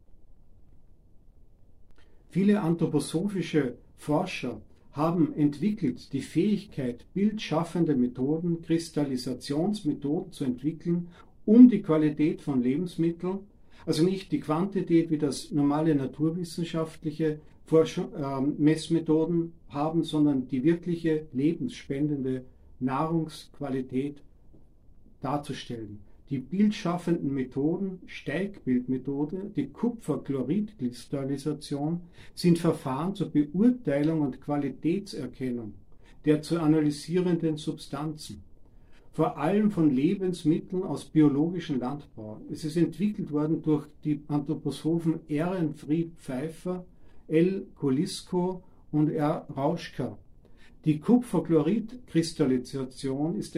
Viele anthroposophische Forscher haben entwickelt die Fähigkeit, bildschaffende Methoden, Kristallisationsmethoden zu entwickeln, um die Qualität von Lebensmitteln, also nicht die Quantität wie das normale naturwissenschaftliche Messmethoden haben, sondern die wirkliche lebensspendende Nahrungsqualität darzustellen. Die bildschaffenden Methoden, Steigbildmethode, die Kupferchloridkristallisation, sind Verfahren zur Beurteilung und Qualitätserkennung der zu analysierenden Substanzen, vor allem von Lebensmitteln aus biologischem Landbau. Es ist entwickelt worden durch die Anthroposophen Ehrenfried Pfeiffer, L. Kolisko und R. Rauschka. Die Kupferchloridkristallisation ist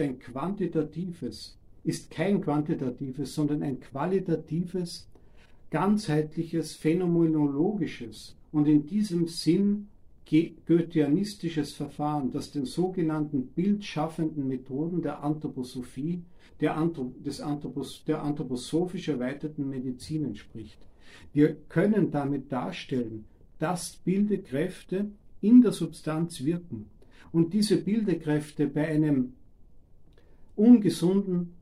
kein quantitatives, sondern ein qualitatives, ganzheitliches, phänomenologisches und in diesem Sinn goetheanistisches Verfahren, das den sogenannten bildschaffenden Methoden der Anthroposophie, der anthroposophisch erweiterten Medizin entspricht. Wir können damit darstellen, dass Bildekräfte in der Substanz wirken und diese Bildekräfte bei einer ungesunden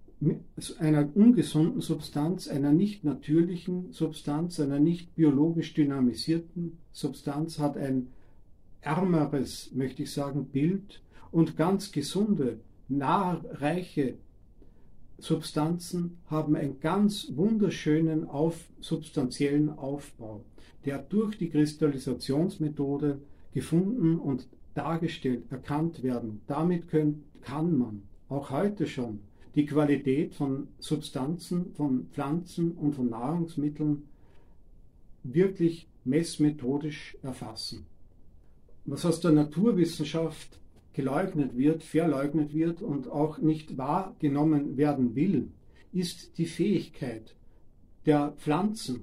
Substanz, einer nicht natürlichen Substanz, einer nicht biologisch dynamisierten Substanz hat ein ärmeres, möchte ich sagen, Bild und ganz gesunde, reiche Substanzen haben einen ganz wunderschönen substanziellen Aufbau, der durch die Kristallisationsmethode gefunden und dargestellt, erkannt werden. Damit kann man auch heute schon die Qualität von Substanzen, von Pflanzen und von Nahrungsmitteln wirklich messmethodisch erfassen. Was aus der Naturwissenschaft verleugnet wird und auch nicht wahrgenommen werden will, ist die Fähigkeit der Pflanzen,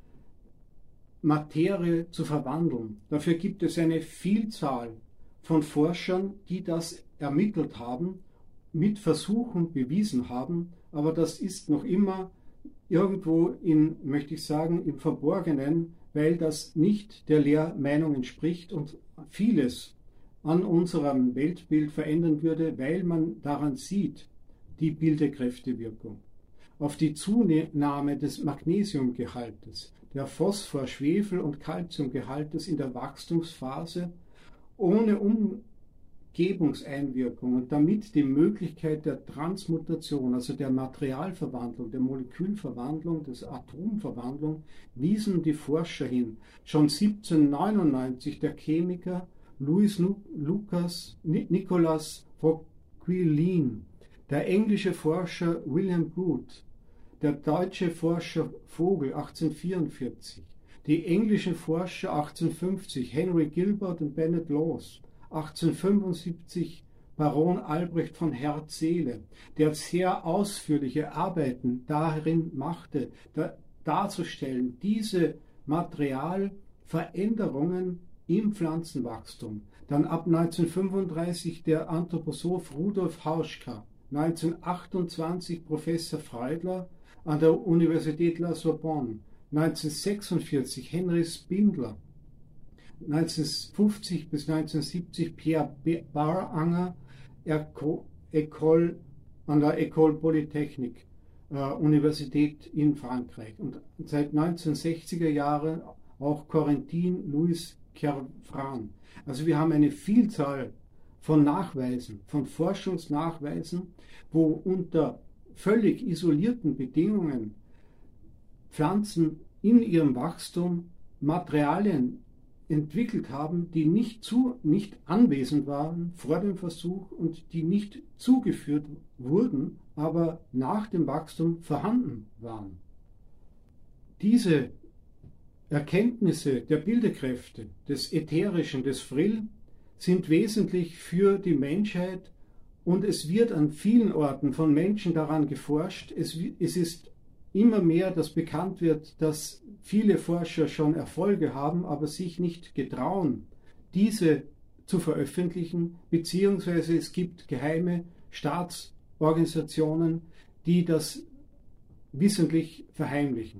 Materie zu verwandeln. Dafür gibt es eine Vielzahl von Forschern, die das ermittelt haben, mit Versuchen bewiesen haben, aber das ist noch immer irgendwo möchte ich sagen, im Verborgenen, weil das nicht der Lehrmeinung entspricht und vieles an unserem Weltbild verändern würde, weil man daran sieht, die Bildekräftewirkung. Auf die Zunahme des Magnesiumgehaltes, der Phosphor-, Schwefel- und Calciumgehaltes in der Wachstumsphase ohne Umgebungseinwirkung und damit die Möglichkeit der Transmutation, also der Materialverwandlung, der Molekülverwandlung, der Atomverwandlung, wiesen die Forscher hin. Schon 1799 der Chemiker Nicolas Vauquelin, der englische Forscher William Booth, der deutsche Forscher Vogel 1844, die englischen Forscher 1850 Henry Gilbert und Bennett Laws, 1875 Baron Albrecht von Herz-Seele, der sehr ausführliche Arbeiten darin machte, darzustellen, diese Materialveränderungen im Pflanzenwachstum. Dann ab 1935 der Anthroposoph Rudolf Hauschka, 1928 Professor Freudler an der Universität La Sorbonne, 1946 Henry Spindler, 1950 bis 1970 Pierre Baranger an der École Polytechnique, Universität in Frankreich. Und seit 1960er Jahren auch Corentin Louis Kervran. Also wir haben eine Vielzahl von Nachweisen, von Forschungsnachweisen, wo unter völlig isolierten Bedingungen Pflanzen in ihrem Wachstum Materialien entwickelt haben, die nicht anwesend waren vor dem Versuch und die nicht zugeführt wurden, aber nach dem Wachstum vorhanden waren. Diese Erkenntnisse der Bildekräfte, des Ätherischen, des Frill, sind wesentlich für die Menschheit und es wird an vielen Orten von Menschen daran geforscht. Es ist immer mehr, dass bekannt wird, dass viele Forscher schon Erfolge haben, aber sich nicht getrauen, diese zu veröffentlichen, beziehungsweise es gibt geheime Staatsorganisationen, die das wissentlich verheimlichen.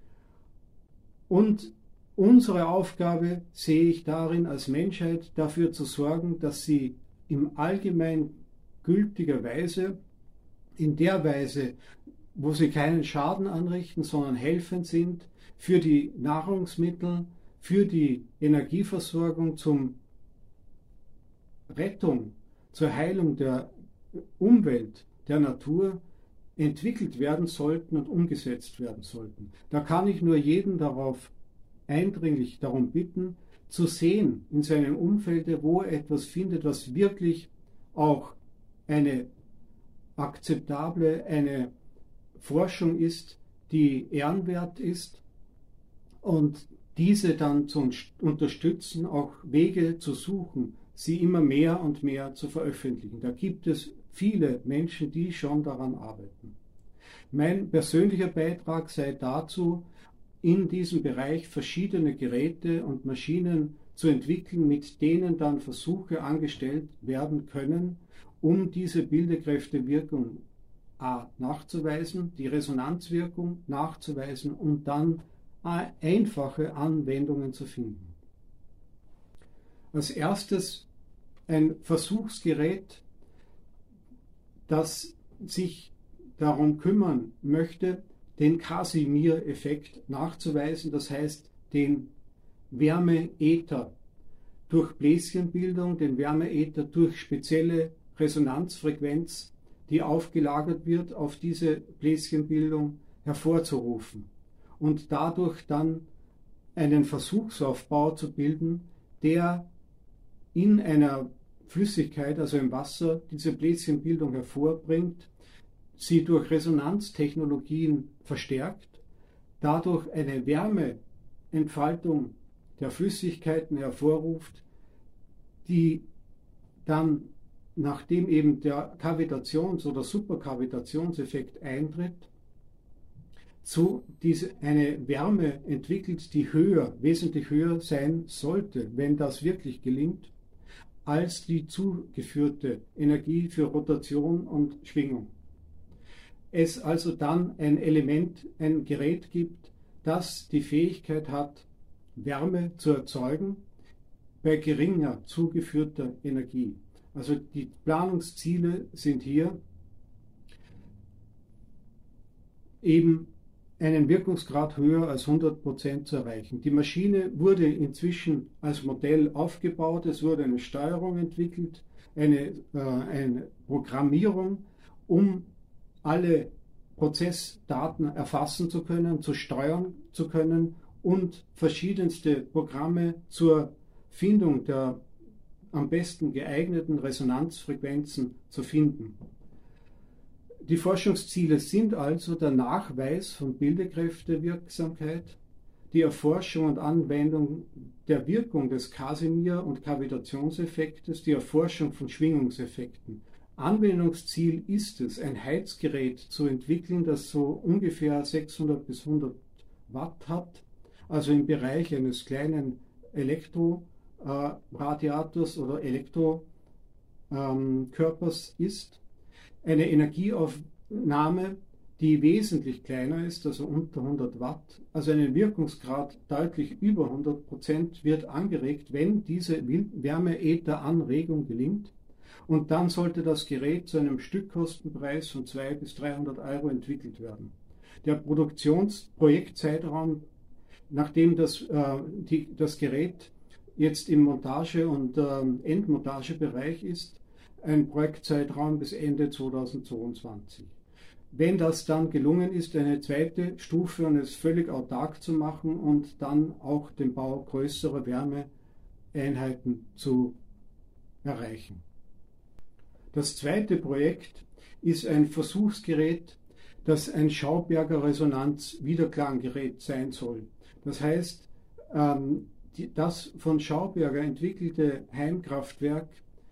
Und unsere Aufgabe sehe ich darin, als Menschheit dafür zu sorgen, dass sie im allgemein gültiger Weise, in der Weise, wo sie keinen Schaden anrichten, sondern helfend sind für die Nahrungsmittel, für die Energieversorgung, zur Rettung, zur Heilung der Umwelt, der Natur, entwickelt werden sollten und umgesetzt werden sollten. Da kann ich nur jeden darauf eindringlich darum bitten, zu sehen in seinem Umfeld, wo er etwas findet, was wirklich auch eine akzeptable, eine Forschung ist, die ehrenwert ist, und diese dann zu unterstützen, auch Wege zu suchen, sie immer mehr und mehr zu veröffentlichen. Da gibt es viele Menschen, die schon daran arbeiten. Mein persönlicher Beitrag sei dazu, in diesem Bereich verschiedene Geräte und Maschinen zu entwickeln, mit denen dann Versuche angestellt werden können, um diese Bildekräftewirkung nachzuweisen, die Resonanzwirkung nachzuweisen und dann einfache Anwendungen zu finden. Als erstes ein Versuchsgerät, das sich darum kümmern möchte, den Casimir-Effekt nachzuweisen, das heißt den Wärmeäther durch Bläschenbildung, den Wärmeäther durch spezielle Resonanzfrequenz, die aufgelagert wird, auf diese Bläschenbildung hervorzurufen und dadurch dann einen Versuchsaufbau zu bilden, der in einer Flüssigkeit, also im Wasser, diese Bläschenbildung hervorbringt, sie durch Resonanztechnologien verstärkt, dadurch eine Wärmeentfaltung der Flüssigkeiten hervorruft, die dann, nachdem eben der Kavitations- oder Superkavitationseffekt eintritt, eine Wärme entwickelt, die wesentlich höher sein sollte, wenn das wirklich gelingt, als die zugeführte Energie für Rotation und Schwingung. Es also dann ein Gerät gibt, das die Fähigkeit hat, Wärme zu erzeugen bei geringer zugeführter Energie. Also die Planungsziele sind hier eben einen Wirkungsgrad höher als 100% zu erreichen. Die Maschine wurde inzwischen als Modell aufgebaut, es wurde eine Steuerung entwickelt, eine Programmierung, um alle Prozessdaten erfassen zu können, zu steuern zu können und verschiedenste Programme zur Findung der am besten geeigneten Resonanzfrequenzen zu finden. Die Forschungsziele sind also der Nachweis von Bildekräftewirksamkeit, die Erforschung und Anwendung der Wirkung des Casimir- und Kavitationseffektes, die Erforschung von Schwingungseffekten. Anwendungsziel ist es, ein Heizgerät zu entwickeln, das so ungefähr 600 bis 100 Watt hat, also im Bereich eines kleinen Elektroradiators oder Elektrokörpers ist. Eine Energieaufnahme, die wesentlich kleiner ist, also unter 100 Watt, also einen Wirkungsgrad deutlich über 100% wird angeregt, wenn diese Wärmeätheranregung gelingt. Und dann sollte das Gerät zu einem Stückkostenpreis von 200 bis 300 Euro entwickelt werden. Der Projektzeitraum, nachdem das Gerät jetzt im Montage- und Endmontagebereich ist, ein Projektzeitraum bis Ende 2022. Wenn das dann gelungen ist, eine zweite Stufe und es völlig autark zu machen und dann auch den Bau größerer Wärmeeinheiten zu erreichen. Das zweite Projekt ist ein Versuchsgerät, das ein Schauberger Resonanz-Wiederklanggerät sein soll. Das heißt, das von Schauberger entwickelte Heimkraftwerk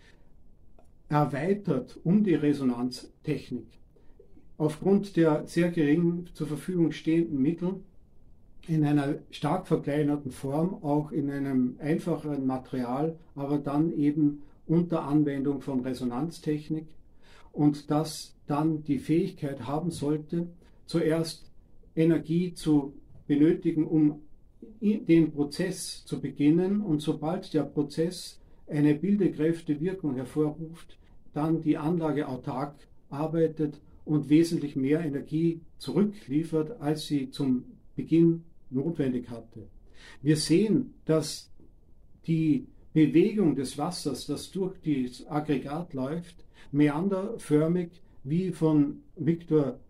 erweitert um die Resonanztechnik. Aufgrund der sehr gering zur Verfügung stehenden Mittel in einer stark verkleinerten Form, auch in einem einfacheren Material, aber dann eben unter Anwendung von Resonanztechnik, und das dann die Fähigkeit haben sollte, zuerst Energie zu benötigen, um den Prozess zu beginnen, und sobald der Prozess eine Bildekräftewirkung hervorruft, dann die Anlage autark arbeitet und wesentlich mehr Energie zurückliefert, als sie zum Beginn notwendig hatte. Wir sehen, dass die Bewegung des Wassers, das durch das Aggregat läuft, meanderförmig, wie von Victor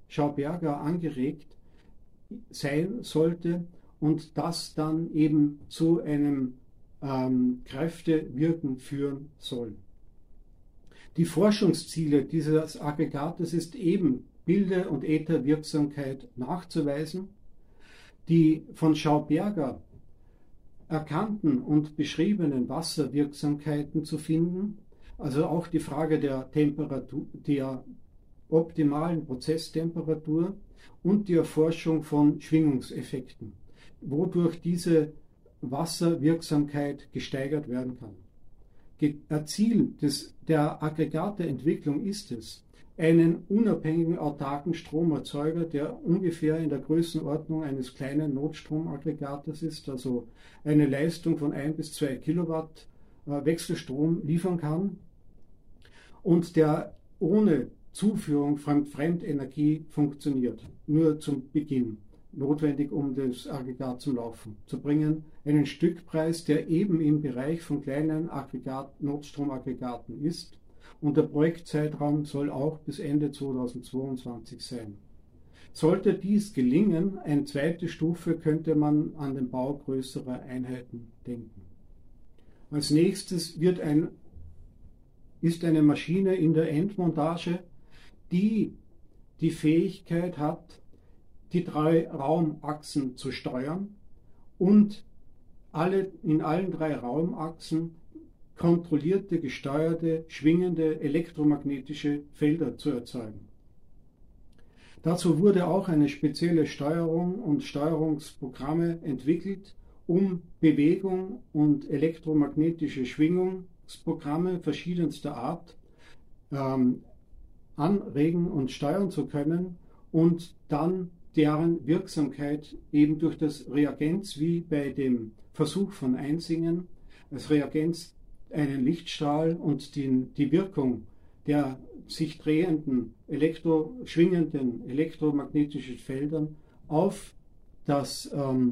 Schauberger angeregt sein sollte und das dann eben zu einem Kräftewirken führen soll. Die Forschungsziele dieses Aggregates ist eben Bilde- und Ätherwirksamkeit nachzuweisen, die von Schauberger erkannten und beschriebenen Wasserwirksamkeiten zu finden, also auch die Frage der Temperatur, der optimalen Prozesstemperatur und die Erforschung von Schwingungseffekten, wodurch diese Wasserwirksamkeit gesteigert werden kann. Ziel der Aggregateentwicklung ist es, einen unabhängigen autarken Stromerzeuger, der ungefähr in der Größenordnung eines kleinen Notstromaggregates ist, also eine Leistung von 1 bis 2 Kilowatt Wechselstrom liefern kann und der ohne Zuführung von Fremdenergie funktioniert, nur zum Beginn, notwendig, um das Aggregat zum Laufen zu bringen, einen Stückpreis, der eben im Bereich von kleinen Notstromaggregaten ist, und der Projektzeitraum soll auch bis Ende 2022 sein. Sollte dies gelingen, eine zweite Stufe, könnte man an den Bau größerer Einheiten denken. Als nächstes ist eine Maschine in der Endmontage, die die Fähigkeit hat, die 3 Raumachsen zu steuern und in allen 3 Raumachsen kontrollierte, gesteuerte, schwingende elektromagnetische Felder zu erzeugen. Dazu wurde auch eine spezielle Steuerung und Steuerungsprogramme entwickelt, um Bewegung und elektromagnetische Schwingungsprogramme verschiedenster Art anregen und steuern zu können und dann deren Wirksamkeit eben durch das Reagenz, wie bei dem Versuch von Einsingen, das Reagenz einen Lichtstrahl und die Wirkung der sich drehenden, schwingenden elektromagnetischen Feldern auf das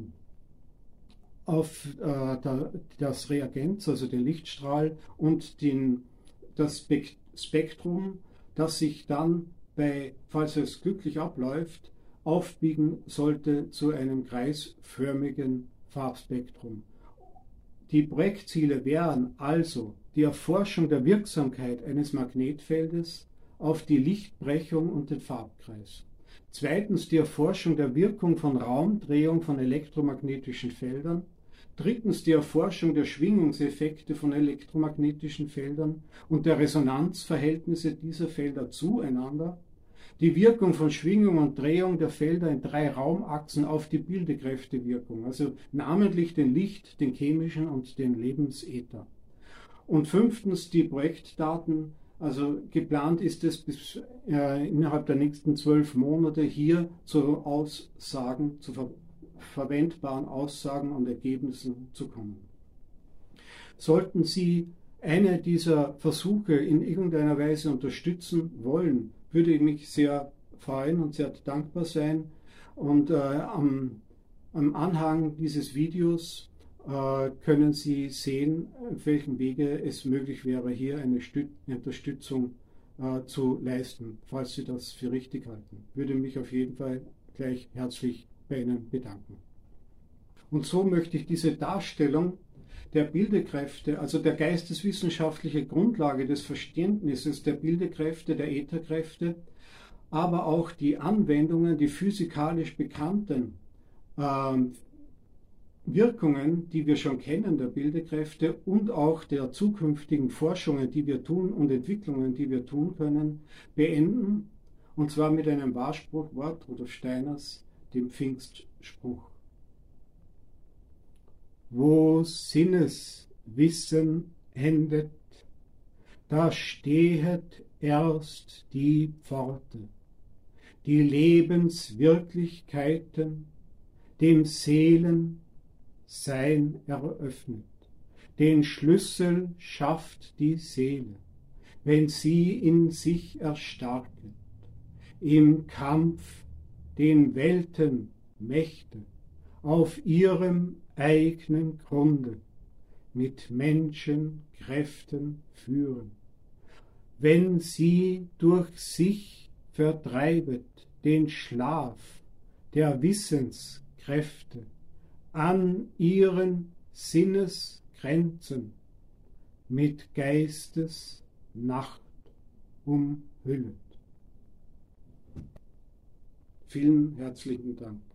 Reagenz, also den Lichtstrahl und das Spektrum, das sich dann falls es glücklich abläuft, aufbiegen sollte zu einem kreisförmigen Farbspektrum. Die Projektziele wären also die Erforschung der Wirksamkeit eines Magnetfeldes auf die Lichtbrechung und den Farbkreis. Zweitens die Erforschung der Wirkung von Raumdrehung von elektromagnetischen Feldern. Drittens die Erforschung der Schwingungseffekte von elektromagnetischen Feldern und der Resonanzverhältnisse dieser Felder zueinander. Die Wirkung von Schwingung und Drehung der Felder in 3 Raumachsen auf die Bildekräftewirkung, also namentlich den Licht-, den chemischen und den Lebensäther. Und 5. die Projektdaten, also geplant ist es innerhalb der nächsten 12 Monate hier zu verwendbaren Aussagen und Ergebnissen zu kommen. Sollten Sie eine dieser Versuche in irgendeiner Weise unterstützen wollen, würde ich mich sehr freuen und sehr dankbar sein. Und am Anhang dieses Videos können Sie sehen, auf welchem Wege es möglich wäre, hier eine Unterstützung zu leisten, falls Sie das für richtig halten. Würde mich auf jeden Fall gleich herzlich bei Ihnen bedanken. Und so möchte ich diese Darstellung der Bildekräfte, also der geisteswissenschaftliche Grundlage des Verständnisses der Bildekräfte, der Ätherkräfte, aber auch die Anwendungen, die physikalisch bekannten Wirkungen, die wir schon kennen, der Bildekräfte und auch der zukünftigen Forschungen, die wir tun und Entwicklungen, die wir tun können, beenden, und zwar mit einem Wahrspruchwort Rudolf Steiners, dem Pfingstspruch. Wo Sinneswissen endet, da stehet erst die Pforte, die Lebenswirklichkeiten dem Seelensein eröffnet. Den Schlüssel schafft die Seele, wenn sie in sich erstarket, im Kampf den Weltenmächte auf ihrem eigenen Grunde mit Menschenkräften führen. Wenn sie durch sich vertreibet den Schlaf der Wissenskräfte an ihren Sinnesgrenzen mit Geistesnacht umhüllet. Vielen herzlichen Dank.